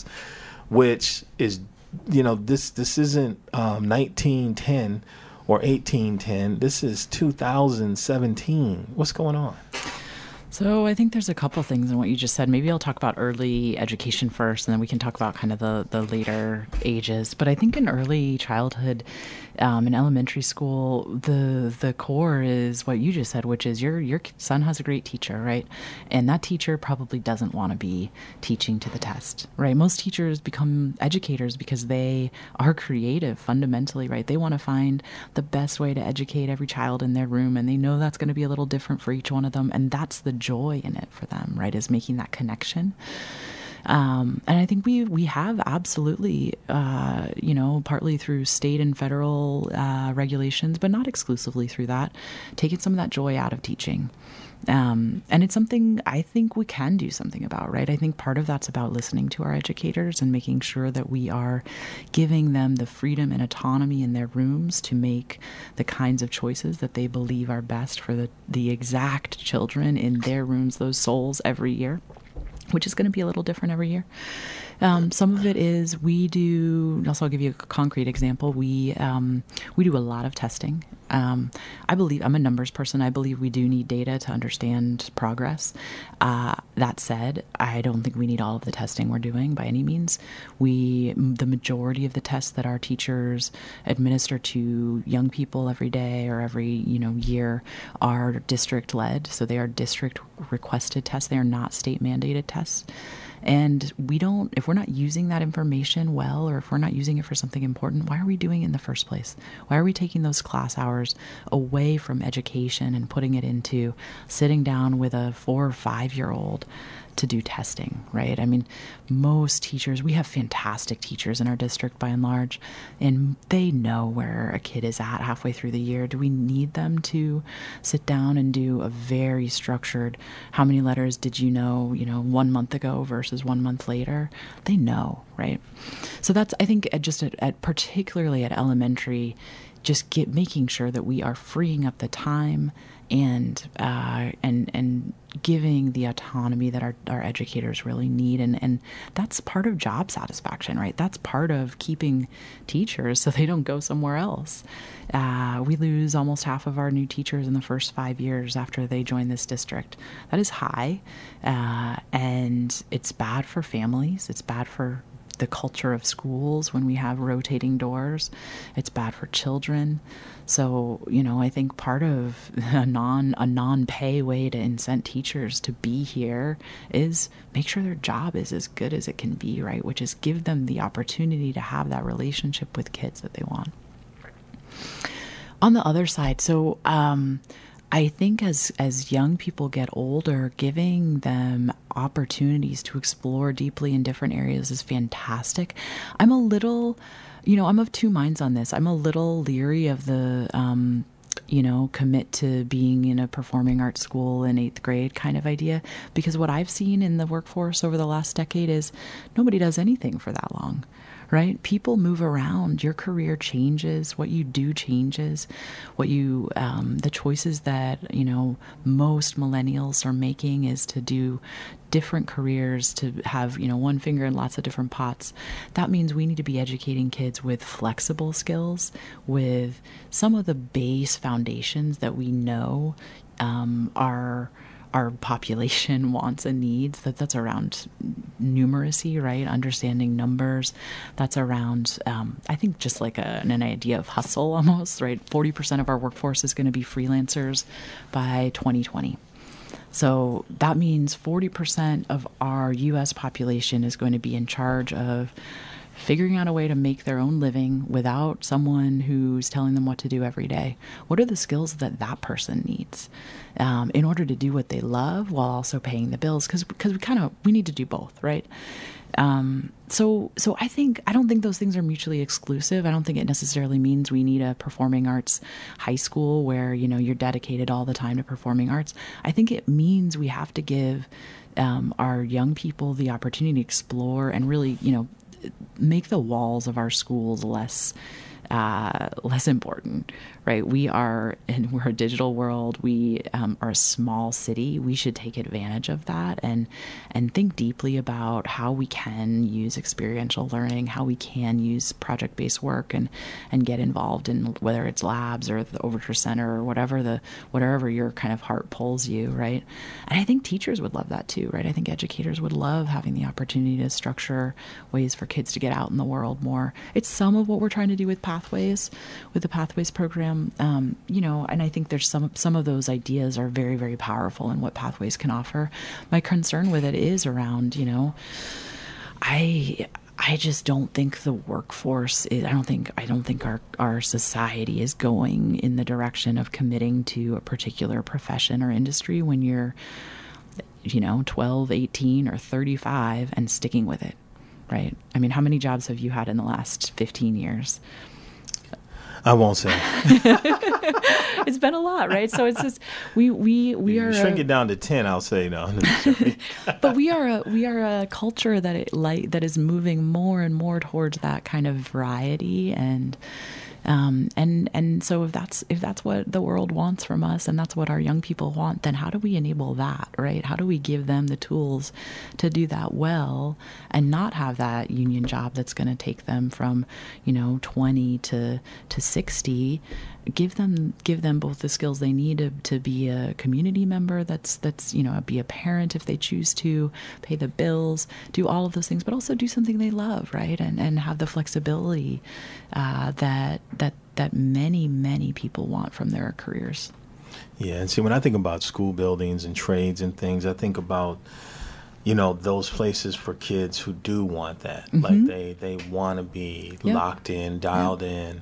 [SPEAKER 4] which is, you know, this this isn't um, nineteen ten or eighteen ten. This is two thousand seventeen. What's going on?
[SPEAKER 5] So I think there's a couple things in what you just said. Maybe I'll talk about early education first, and then we can talk about kind of the, the later ages. But I think in early childhood, um, in elementary school, the the core is what you just said, which is your your son has a great teacher, right? And that teacher probably doesn't want to be teaching to the test, right? Most teachers become educators because they are creative fundamentally, right? They want to find the best way to educate every child in their room, and they know that's going to be a little different for each one of them, and that's the joy in it for them, right, is making that connection. Um, and I think we we have absolutely, uh, you know, partly through state and federal uh, regulations, but not exclusively through that, taken some of that joy out of teaching. Um, and it's something I think we can do something about, right? I think part of that's about listening to our educators and making sure that we are giving them the freedom and autonomy in their rooms to make the kinds of choices that they believe are best for the, the exact children in their rooms, those souls every year, which is going to be a little different every year. Um, some of it is we do, also I'll give you a concrete example. We um, we do a lot of testing. Um, I believe, I'm a numbers person. I believe we do need data to understand progress. Uh, that said, I don't think we need all of the testing we're doing by any means. We, the majority of the tests that our teachers administer to young people every day or every, you know, year are district led. So they are district requested tests. They are not state mandated tests. And we don't, if we're not using that information well, or if we're not using it for something important, why are we doing it in the first place? Why are we taking those class hours away from education and putting it into sitting down with a four or five year old to do testing, right? I mean, most teachers, we have fantastic teachers in our district by and large, and they know where a kid is at halfway through the year. Do we need them to sit down and do a very structured, how many letters did you know, you know, one month ago versus one month later? They know, right? So that's, I think, at just at, at particularly at elementary, just get making sure that we are freeing up the time and uh, and and giving the autonomy that our, our educators really need. And, and that's part of job satisfaction, right? That's part of keeping teachers so they don't go somewhere else. Uh, we lose almost half of our new teachers in the first five years after they join this district. That is high, uh, and it's bad for families. It's bad for the culture of schools when we have rotating doors. It's bad for children. So, you know, I think part of a non a non-pay way to incent teachers to be here is make sure their job is as good as it can be, right? Which is give them the opportunity to have that relationship with kids that they want. On the other side, so um, I think as as young people get older, giving them opportunities to explore deeply in different areas is fantastic. I'm a little, you know, I'm of two minds on this. I'm a little leery of the, um, you know, commit to being in a performing arts school in eighth grade kind of idea, because what I've seen in the workforce over the last decade is nobody does anything for that long. Right? People move around. Your career changes. What you do changes. What you, um, the choices that, you know, most millennials are making is to do different careers, to have, you know, one finger in lots of different pots. That means we need to be educating kids with flexible skills, with some of the base foundations that we know um, are our population wants and needs. That that's around numeracy, right? Understanding numbers. That's around, um, I think, just like a, an idea of hustle almost, right? forty percent of our workforce is going to be freelancers by twenty twenty. So that means forty percent of our U S population is going to be in charge of figuring out a way to make their own living without someone who's telling them what to do every day. What are the skills that that person needs um, in order to do what they love while also paying the bills? Because because we kind of we need to do both, right? Um, so so I think I don't think those things are mutually exclusive. I don't think it necessarily means we need a performing arts high school where, you know, you're dedicated all the time to performing arts. I think it means we have to give um, our young people the opportunity to explore and really, you know, make the walls of our schools less uh, less important, right? We are, and we're a digital world. We um, are a small city. We should take advantage of that and and think deeply about how we can use experiential learning, how we can use project-based work, and and get involved in whether it's labs or the Overture Center or whatever the whatever your kind of heart pulls you, right? And I think teachers would love that too, right? I think educators would love having the opportunity to structure ways for kids to get out in the world more. It's some of what we're trying to do with Pathways, with the Pathways program, um, you know, and I think there's some some of those ideas are very, very powerful in what Pathways can offer. My concern with it is around, you know, I I just don't think the workforce is, I don't think I don't think our, our society is going in the direction of committing to a particular profession or industry when you're, you know, twelve, eighteen, or thirty-five and sticking with it. Right. I mean, how many jobs have you had in the last fifteen years?
[SPEAKER 4] I won't say.
[SPEAKER 5] It's been a lot, right? So it's just we we we
[SPEAKER 4] you
[SPEAKER 5] are
[SPEAKER 4] shrink
[SPEAKER 5] a,
[SPEAKER 4] it down to ten. I'll say no.
[SPEAKER 5] but we are a we are a culture that it like that is moving more and more towards that kind of variety and. Um, and and so if that's if that's what the world wants from us and that's what our young people want, then how do we enable that, right? How do we give them the tools to do that well and not have that union job that's going to take them from, you know, twenty to to sixty? Give them give them both the skills they need to, to be a community member that's that's you know be a parent if they choose to, pay the bills, do all of those things, but also do something they love, right? And and have the flexibility uh, that that that many many people want from their careers.
[SPEAKER 4] Yeah, and see, when I think about school buildings and trades and things, I think about, you know, those places for kids who do want that, mm-hmm. like they they want to be
[SPEAKER 5] yep.
[SPEAKER 4] locked in, dialed
[SPEAKER 5] yep.
[SPEAKER 4] in.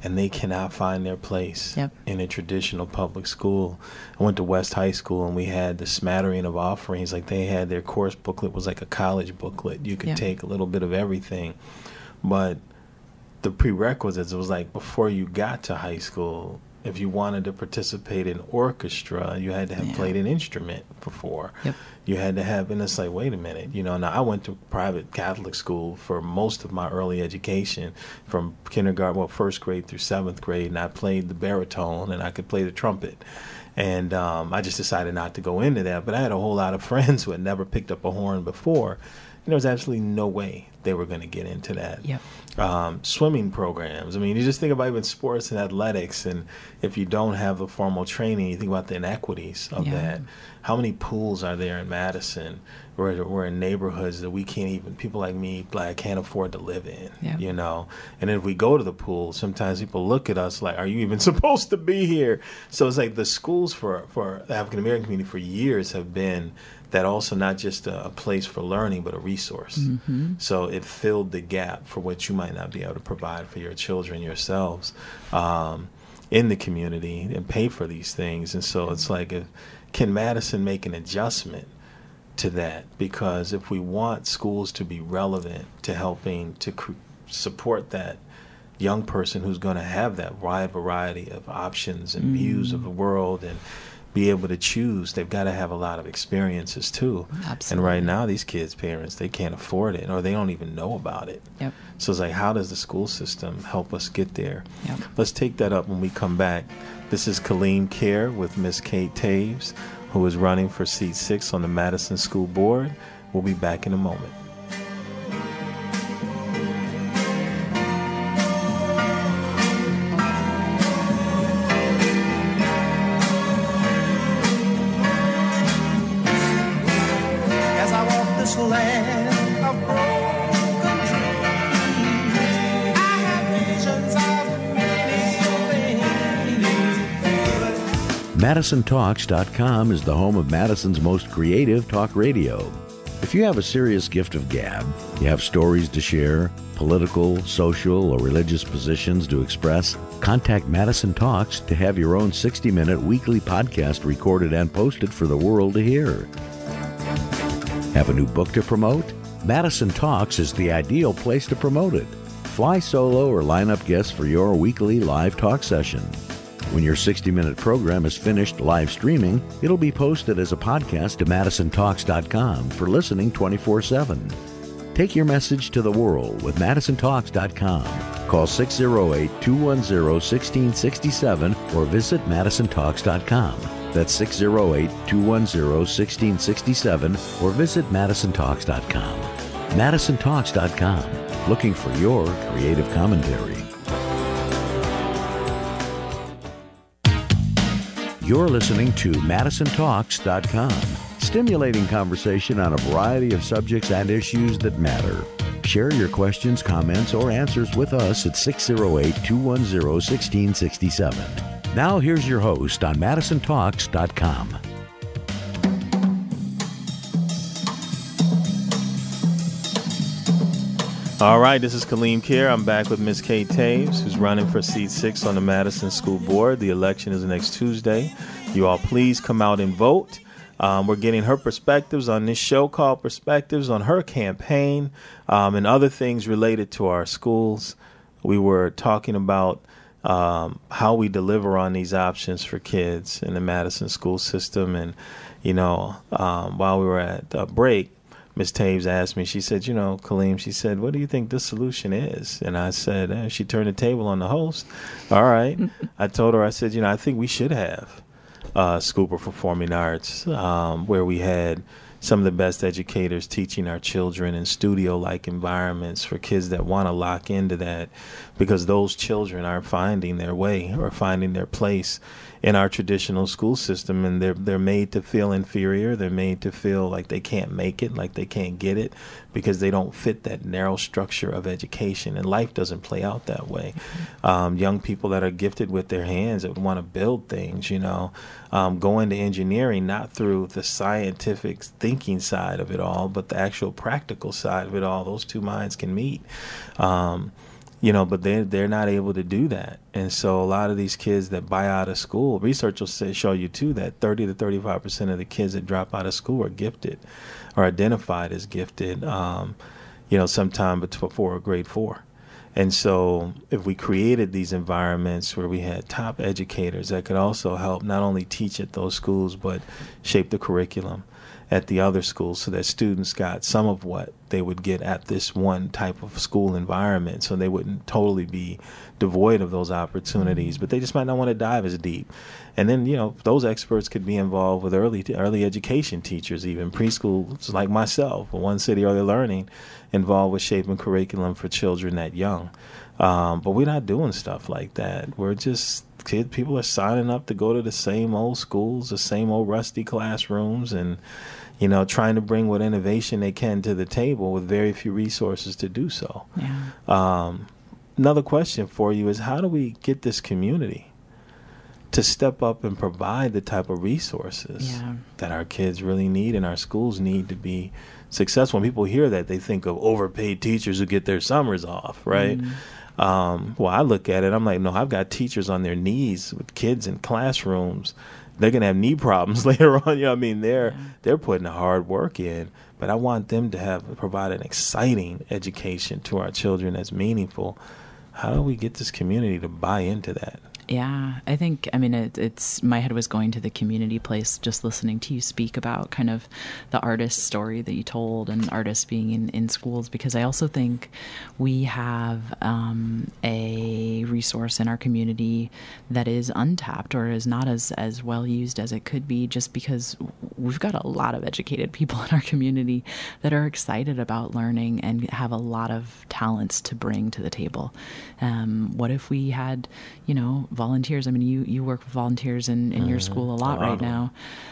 [SPEAKER 4] and they cannot find their place
[SPEAKER 5] Yep.
[SPEAKER 4] in a traditional public school. I went to West High School, and we had the smattering of offerings. Like, they had their course booklet was like a college booklet. You could
[SPEAKER 5] Yeah.
[SPEAKER 4] take a little bit of everything. But the prerequisites, it was like before you got to high school, if you wanted to participate in orchestra, you had to have
[SPEAKER 5] Yeah.
[SPEAKER 4] played an instrument before.
[SPEAKER 5] Yep.
[SPEAKER 4] You had to have, and it's like, wait a minute, you know, now I went to private Catholic school for most of my early education, from kindergarten, well, first grade through seventh grade, and I played the baritone and I could play the trumpet. And um, I just decided not to go into that. But I had a whole lot of friends who had never picked up a horn before, and there was absolutely no way they were going to get into that.
[SPEAKER 5] Yep.
[SPEAKER 4] Um, swimming programs. I mean, you just think about even sports and athletics, and if you don't have the formal training, you think about the inequities of
[SPEAKER 5] Yeah.
[SPEAKER 4] that. How many pools are there in Madison? We're, we're in neighborhoods that we can't even, people like me, black, can't afford to live in,
[SPEAKER 5] Yeah.
[SPEAKER 4] you know? And if we go to the pool, sometimes people look at us like, are you even supposed to be here? So it's like the schools for, for the African-American community for years have been that also not just a, a place for learning, but a resource.
[SPEAKER 5] Mm-hmm.
[SPEAKER 4] So it filled the gap for what you might not be able to provide for your children yourselves um, in the community and pay for these things. And so it's like, if, can Madison make an adjustment to that? Because if we want schools to be relevant to helping to cr- support that young person who's going to have that wide variety of options and mm. views of the world and be able to choose, they've got to have a lot of experiences too.
[SPEAKER 5] Absolutely.
[SPEAKER 4] And right now, these kids' parents, they can't afford it, or they don't even know about it.
[SPEAKER 5] Yep.
[SPEAKER 4] So it's like, how does the school system help us get there?
[SPEAKER 5] Yep.
[SPEAKER 4] Let's take that up when we come back. This is Kaleem Care with Miss Kate Taves, who is running for seat six on the Madison School Board. We'll be back in a moment.
[SPEAKER 3] As I walk this land of broken dreams, I have visions of many things.
[SPEAKER 6] Madison Talks dot com is the home of Madison's most creative talk radio. If you have a serious gift of gab, you have stories to share, political, social, or religious positions to express, contact Madison Talks to have your own sixty-minute weekly podcast recorded and posted for the world to hear. Have a new book to promote? Madison Talks is the ideal place to promote it. Fly solo or line up guests for your weekly live talk session. When your sixty-minute program is finished live streaming, it'll be posted as a podcast to Madison Talks dot com for listening twenty-four seven. Take your message to the world with Madison Talks dot com. Call six oh eight, two one oh, one six six seven or visit Madison Talks dot com. That's six oh eight, two one oh, one six six seven or visit Madison Talks dot com. Madison Talks dot com, looking for your creative commentary. You're listening to Madison Talks dot com, stimulating conversation on a variety of subjects and issues that matter. Share your questions, comments, or answers with us at six oh eight, two one oh, one six six seven. Now here's your host on Madison Talks dot com.
[SPEAKER 4] All right, this is Kaleem Care. I'm back with Miss Kate Taves, who's running for seat six on the Madison School Board. The election is next Tuesday. You all please come out and vote. Um, we're getting her perspectives on this show called Perspectives on her campaign um, and other things related to our schools. We were talking about um, how we deliver on these options for kids in the Madison school system. And, you know, um, while we were at a break, Miz Taves asked me, she said, you know, Kaleem, she said, what do you think the solution is? And I said, eh, she turned the table on the host. All right. I told her, I said, you know, I think we should have uh, School for Performing Arts um, where we had some of the best educators teaching our children in studio-like environments for kids that want to lock into that, because those children are finding their way or finding their place in our traditional school system, and they're they're made to feel inferior. They're made to feel like they can't make it, like they can't get it, because they don't fit that narrow structure of education. And life doesn't play out that way. Mm-hmm. Um, young people that are gifted with their hands, that want to build things, you know, um, go into engineering not through the scientific thinking side of it all, but the actual practical side of it all. Those two minds can meet. Um, you know, but they they're not able to do that. And so a lot of these kids that buy out of school, research will say, show you too that thirty to thirty-five percent of the kids that drop out of school are gifted or identified as gifted, um, you know, sometime before grade four. And so if we created these environments where we had top educators that could also help not only teach at those schools, but shape the curriculum at the other schools so that students got some of what they would get at this one type of school environment, so they wouldn't totally be devoid of those opportunities, but they just might not want to dive as deep. And then, you know, those experts could be involved with early early education teachers, even preschools like myself, One City Early Learning, involved with shaping curriculum for children that young. Um, but we're not doing stuff like that. We're just, kid, people are signing up to go to the same old schools, the same old rusty classrooms, and, you know, trying to bring what innovation they can to the table with very few resources to do so.
[SPEAKER 5] Yeah.
[SPEAKER 4] Um, another question for you is, how do we get this community to step up and provide the type of resources
[SPEAKER 5] Yeah.
[SPEAKER 4] that our kids really need and our schools need to be successful? When people hear that, they think of overpaid teachers who get their summers off, right? Mm. Um, well, I look at it, I'm like, no, I've got teachers on their knees with kids in classrooms. They're going to have knee problems later on. You know what I mean? They're, yeah. they're putting the hard work in, but I want them to have provide an exciting education to our children that's meaningful. How do we get this community to buy into that?
[SPEAKER 5] Yeah, I think, I mean, it, it's, my head was going to the community place just listening to you speak about kind of the artist story that you told and artists being in, in schools, because I also think we have um, a resource in our community that is untapped or is not as, as well used as it could be, just because we've got a lot of educated people in our community that are excited about learning and have a lot of talents to bring to the table. Um, what if we had, you know, volunteers? I mean, you, you work with volunteers in, in mm-hmm. your school a lot, a lot right now.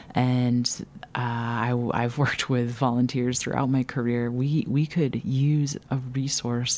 [SPEAKER 5] And uh, I, I've worked with volunteers throughout my career. We, we could use a resource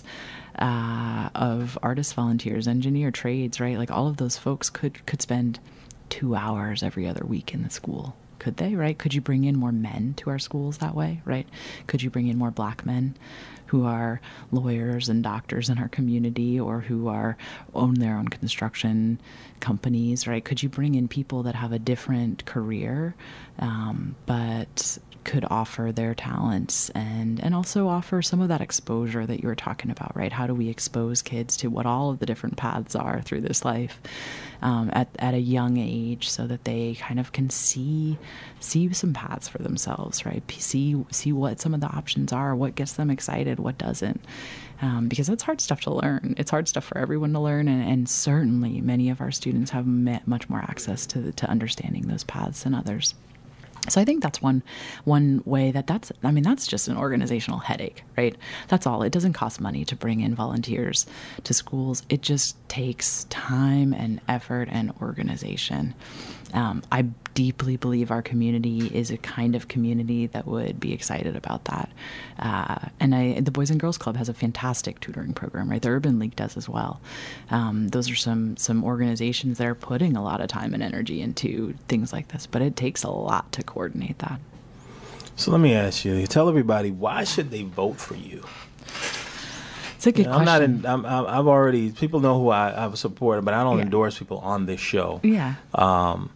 [SPEAKER 5] uh, of artist volunteers, engineer, trades, right? Like all of those folks could, could spend two hours every other week in the school. Could they, right? Could you bring in more men to our schools that way, right? Could you bring in more black men who are lawyers and doctors in our community, or who are own their own construction companies, right? Could you bring in people that have a different career, um, but could offer their talents and, and also offer some of that exposure that you were talking about, right? How do we expose kids to what all of the different paths are through this life um, at, at a young age, so that they kind of can see see some paths for themselves, right? See, see what some of the options are, what gets them excited, what doesn't. Um, because it's hard stuff to learn. It's hard stuff for everyone to learn, and, and certainly many of our students have met much more access to, to understanding those paths than others. So I think that's one one way that that's, I mean, that's just an organizational headache, right? That's all. It doesn't cost money to bring in volunteers to schools. It just takes time and effort and organization. Um, I deeply believe our community is a kind of community that would be excited about that. Uh, and I, the Boys and Girls Club has a fantastic tutoring program, right? The Urban League does as well. Um, those are some some organizations that are putting a lot of time and energy into things like this, but it takes a lot to coordinate that.
[SPEAKER 4] So let me ask you, tell everybody, why should they vote for you?
[SPEAKER 5] It's a good
[SPEAKER 4] you know,
[SPEAKER 5] question.
[SPEAKER 4] I'm not in, I'm, I've already, people know who I, I've supported, but I don't
[SPEAKER 5] yeah.
[SPEAKER 4] endorse people on this show.
[SPEAKER 5] Yeah.
[SPEAKER 4] Um,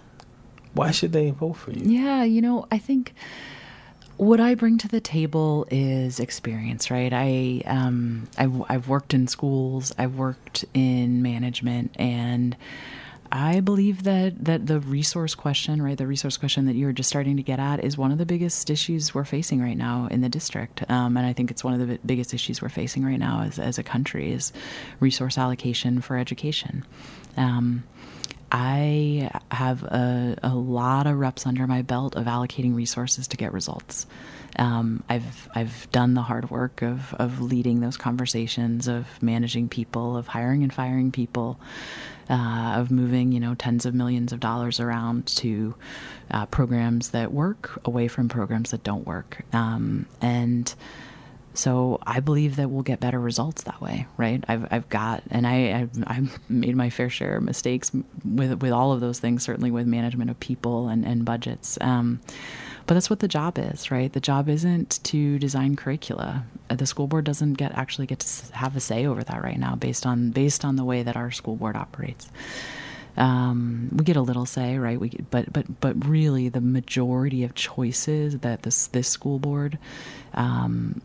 [SPEAKER 4] why should they vote for you?
[SPEAKER 5] Yeah, you know, I think what I bring to the table is experience, right? I, um, I've, I've worked in schools, I've worked in management, and I believe that, that the resource question, right, the resource question that you were just starting to get at is one of the biggest issues we're facing right now in the district. Um, and I think it's one of the biggest issues we're facing right now as, as a country is resource allocation for education. Um, I have a, a lot of reps under my belt of allocating resources to get results. Um, I've I've done the hard work of, of leading those conversations, of managing people, of hiring and firing people, uh, of moving, you know, tens of millions of dollars around to uh, programs that work away from programs that don't work. Um, and So I believe that we'll get better results that way, right? I've I've got, and I I've, I've made my fair share of mistakes with with all of those things, certainly with management of people and, and budgets. Um, but that's what the job is, right? The job isn't to design curricula. The school board doesn't get actually get to have a say over that right now, based on based on the way that our school board operates. Um, we get a little say, right? We get, but but but really, the majority of choices that this this school board um,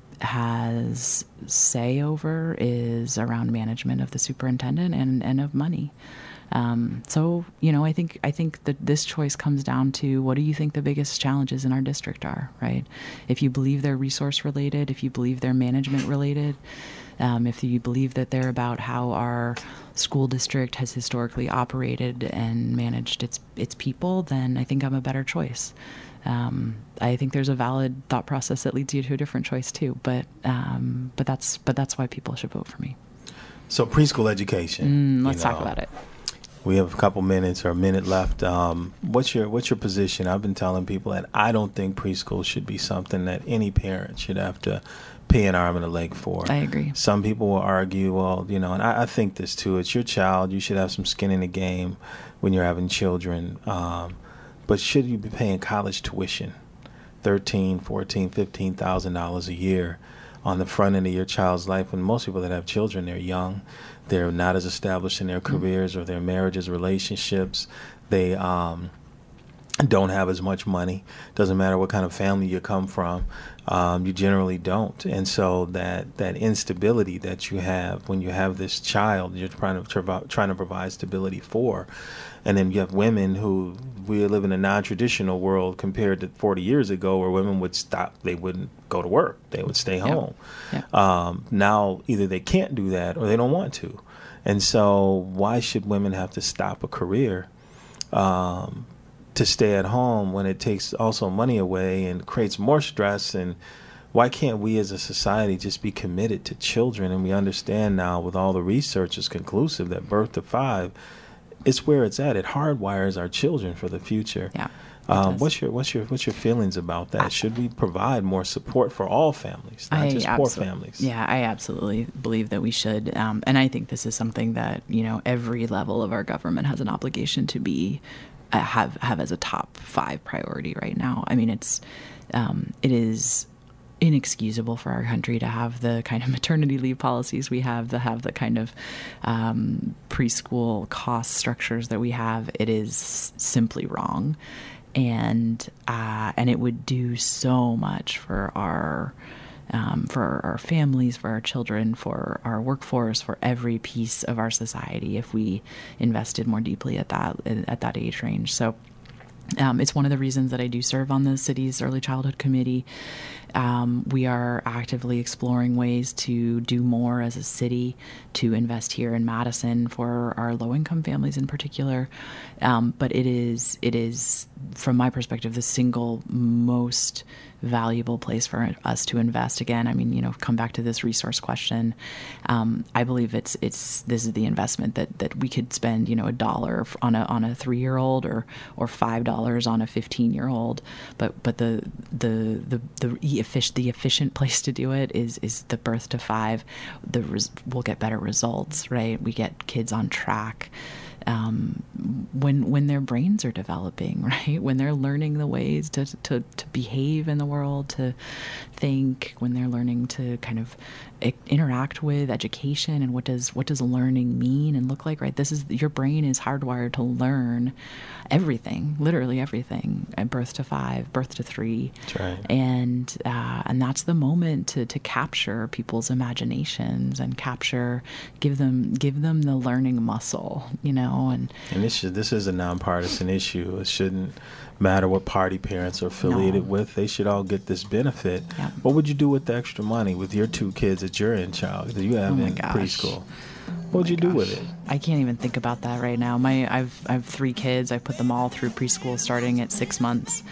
[SPEAKER 5] has say over is around management of the superintendent and, and of money. Um, so, you know, I think I think that this choice comes down to, what do you think the biggest challenges in our district are, right? If you believe they're resource related, if you believe they're management related, um, if you believe that they're about how our school district has historically operated and managed its its people, then I think I'm a better choice. Um, I think there's a valid thought process that leads you to a different choice too, but um, but that's but that's why people should vote for me.
[SPEAKER 4] So preschool education.
[SPEAKER 5] Mm, let's
[SPEAKER 4] you know,
[SPEAKER 5] talk about it.
[SPEAKER 4] We have a couple minutes or a minute left. Um, what's your what's your position? I've been telling people that I don't think preschool should be something that any parent should have to pay an arm and a leg for.
[SPEAKER 5] I agree.
[SPEAKER 4] Some people will argue, well, you know, and I, I think this too. It's your child. You should have some skin in the game when you're having children. Um, but should you be paying college tuition, thirteen, fourteen, fifteen thousand dollars a year on the front end of your child's life? When most people that have children, they're young. They're not as established in their careers or their marriages, relationships. They um, don't have as much money. Doesn't matter what kind of family you come from. Um, you generally don't. And so that, that instability that you have when you have this child, you're trying to trying to provide stability for. And then you have women who, we live in a non-traditional world compared to forty years ago, where women would stop, they wouldn't go to work, they would stay home.
[SPEAKER 5] Yeah.
[SPEAKER 4] Um, now either they can't do that or they don't want to. And so why should women have to stop a career um, to stay at home when it takes also money away and creates more stress? And why can't we as a society just be committed to children? And we understand now, with all the research is conclusive, that birth to five, it's where it's at. It hardwires our children for the future.
[SPEAKER 5] Yeah.
[SPEAKER 4] Um, what's your what's your what's your feelings about that? Should we provide more support for all families, not
[SPEAKER 5] I
[SPEAKER 4] just poor
[SPEAKER 5] absol-
[SPEAKER 4] families?
[SPEAKER 5] Yeah, I absolutely believe that we should, um, and I think this is something that, you know, every level of our government has an obligation to be uh, have have as a top five priority right now. I mean, it's um, it is inexcusable for our country to have the kind of maternity leave policies we have, to have the kind of um, preschool cost structures that we have. It is simply wrong. And uh, and it would do so much for our um, for our families, for our children, for our workforce, for every piece of our society if we invested more deeply at that at that age range. So um, it's one of the reasons that I do serve on the city's early childhood committee. Um, we are actively exploring ways to do more as a city to invest here in Madison for our low-income families in particular. Um, but it is, it is, from my perspective, the single most valuable place for us to invest. Again, I mean, you know, come back to this resource question. Um, I believe it's it's this is the investment that, that we could spend, you know, a dollar on a on a three-year-old or or five dollars on a fifteen-year-old. But but the the the the efficient the efficient place to do it is is the birth to five. The res, we'll get better results, right? We get kids on track. Um, when when their brains are developing, right? When they're learning the ways to, to, to behave in the world, to think, when they're learning to kind of interact with education and what does what does learning mean and look like, right? This is, your brain is hardwired to learn everything, literally everything, at birth to five, birth to three.
[SPEAKER 4] That's right.
[SPEAKER 5] And uh, and that's the moment to to capture people's imaginations and capture, give them give them the learning muscle, you know. And
[SPEAKER 4] and this should, this is a nonpartisan issue. It shouldn't matter what party parents are affiliated
[SPEAKER 5] No.
[SPEAKER 4] with. They should all get this benefit.
[SPEAKER 5] Yeah.
[SPEAKER 4] What would you do with the extra money with your two kids that you're in child that you have
[SPEAKER 5] Oh my
[SPEAKER 4] in
[SPEAKER 5] gosh.
[SPEAKER 4] preschool? What would you do with it?
[SPEAKER 5] I can't even think about that right now. My I've I have three kids. I put them all through preschool starting at six months,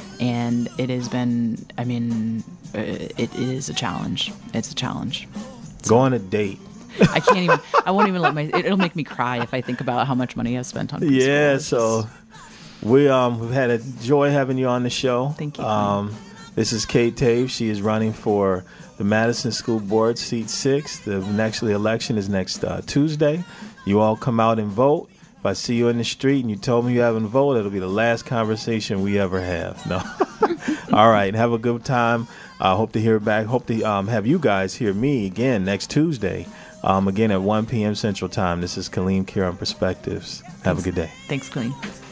[SPEAKER 5] and it has been. I mean, uh, it, it is a challenge. It's a challenge.
[SPEAKER 4] Go on a date.
[SPEAKER 5] I can't even. I won't even let my. It, it'll make me cry if I think about how much money I've spent on preschool.
[SPEAKER 4] Yeah,
[SPEAKER 5] It's
[SPEAKER 4] so
[SPEAKER 5] just-
[SPEAKER 4] we um we've had a joy having you on the show.
[SPEAKER 5] Thank you.
[SPEAKER 4] Um, this is Kate Taves. She is running for the Madison School Board, seat six. The next the election is next uh, Tuesday. You all come out and vote. If I see you in the street and you told me you haven't voted, it'll be the last conversation we ever have. No. All right. Have a good time. I uh, hope to hear back. Hope to um, have you guys hear me again next Tuesday, um, again at one p.m. Central Time. This is Kaleem Care on Perspectives. Have
[SPEAKER 5] Thanks.
[SPEAKER 4] a good day.
[SPEAKER 5] Thanks, Kaleem.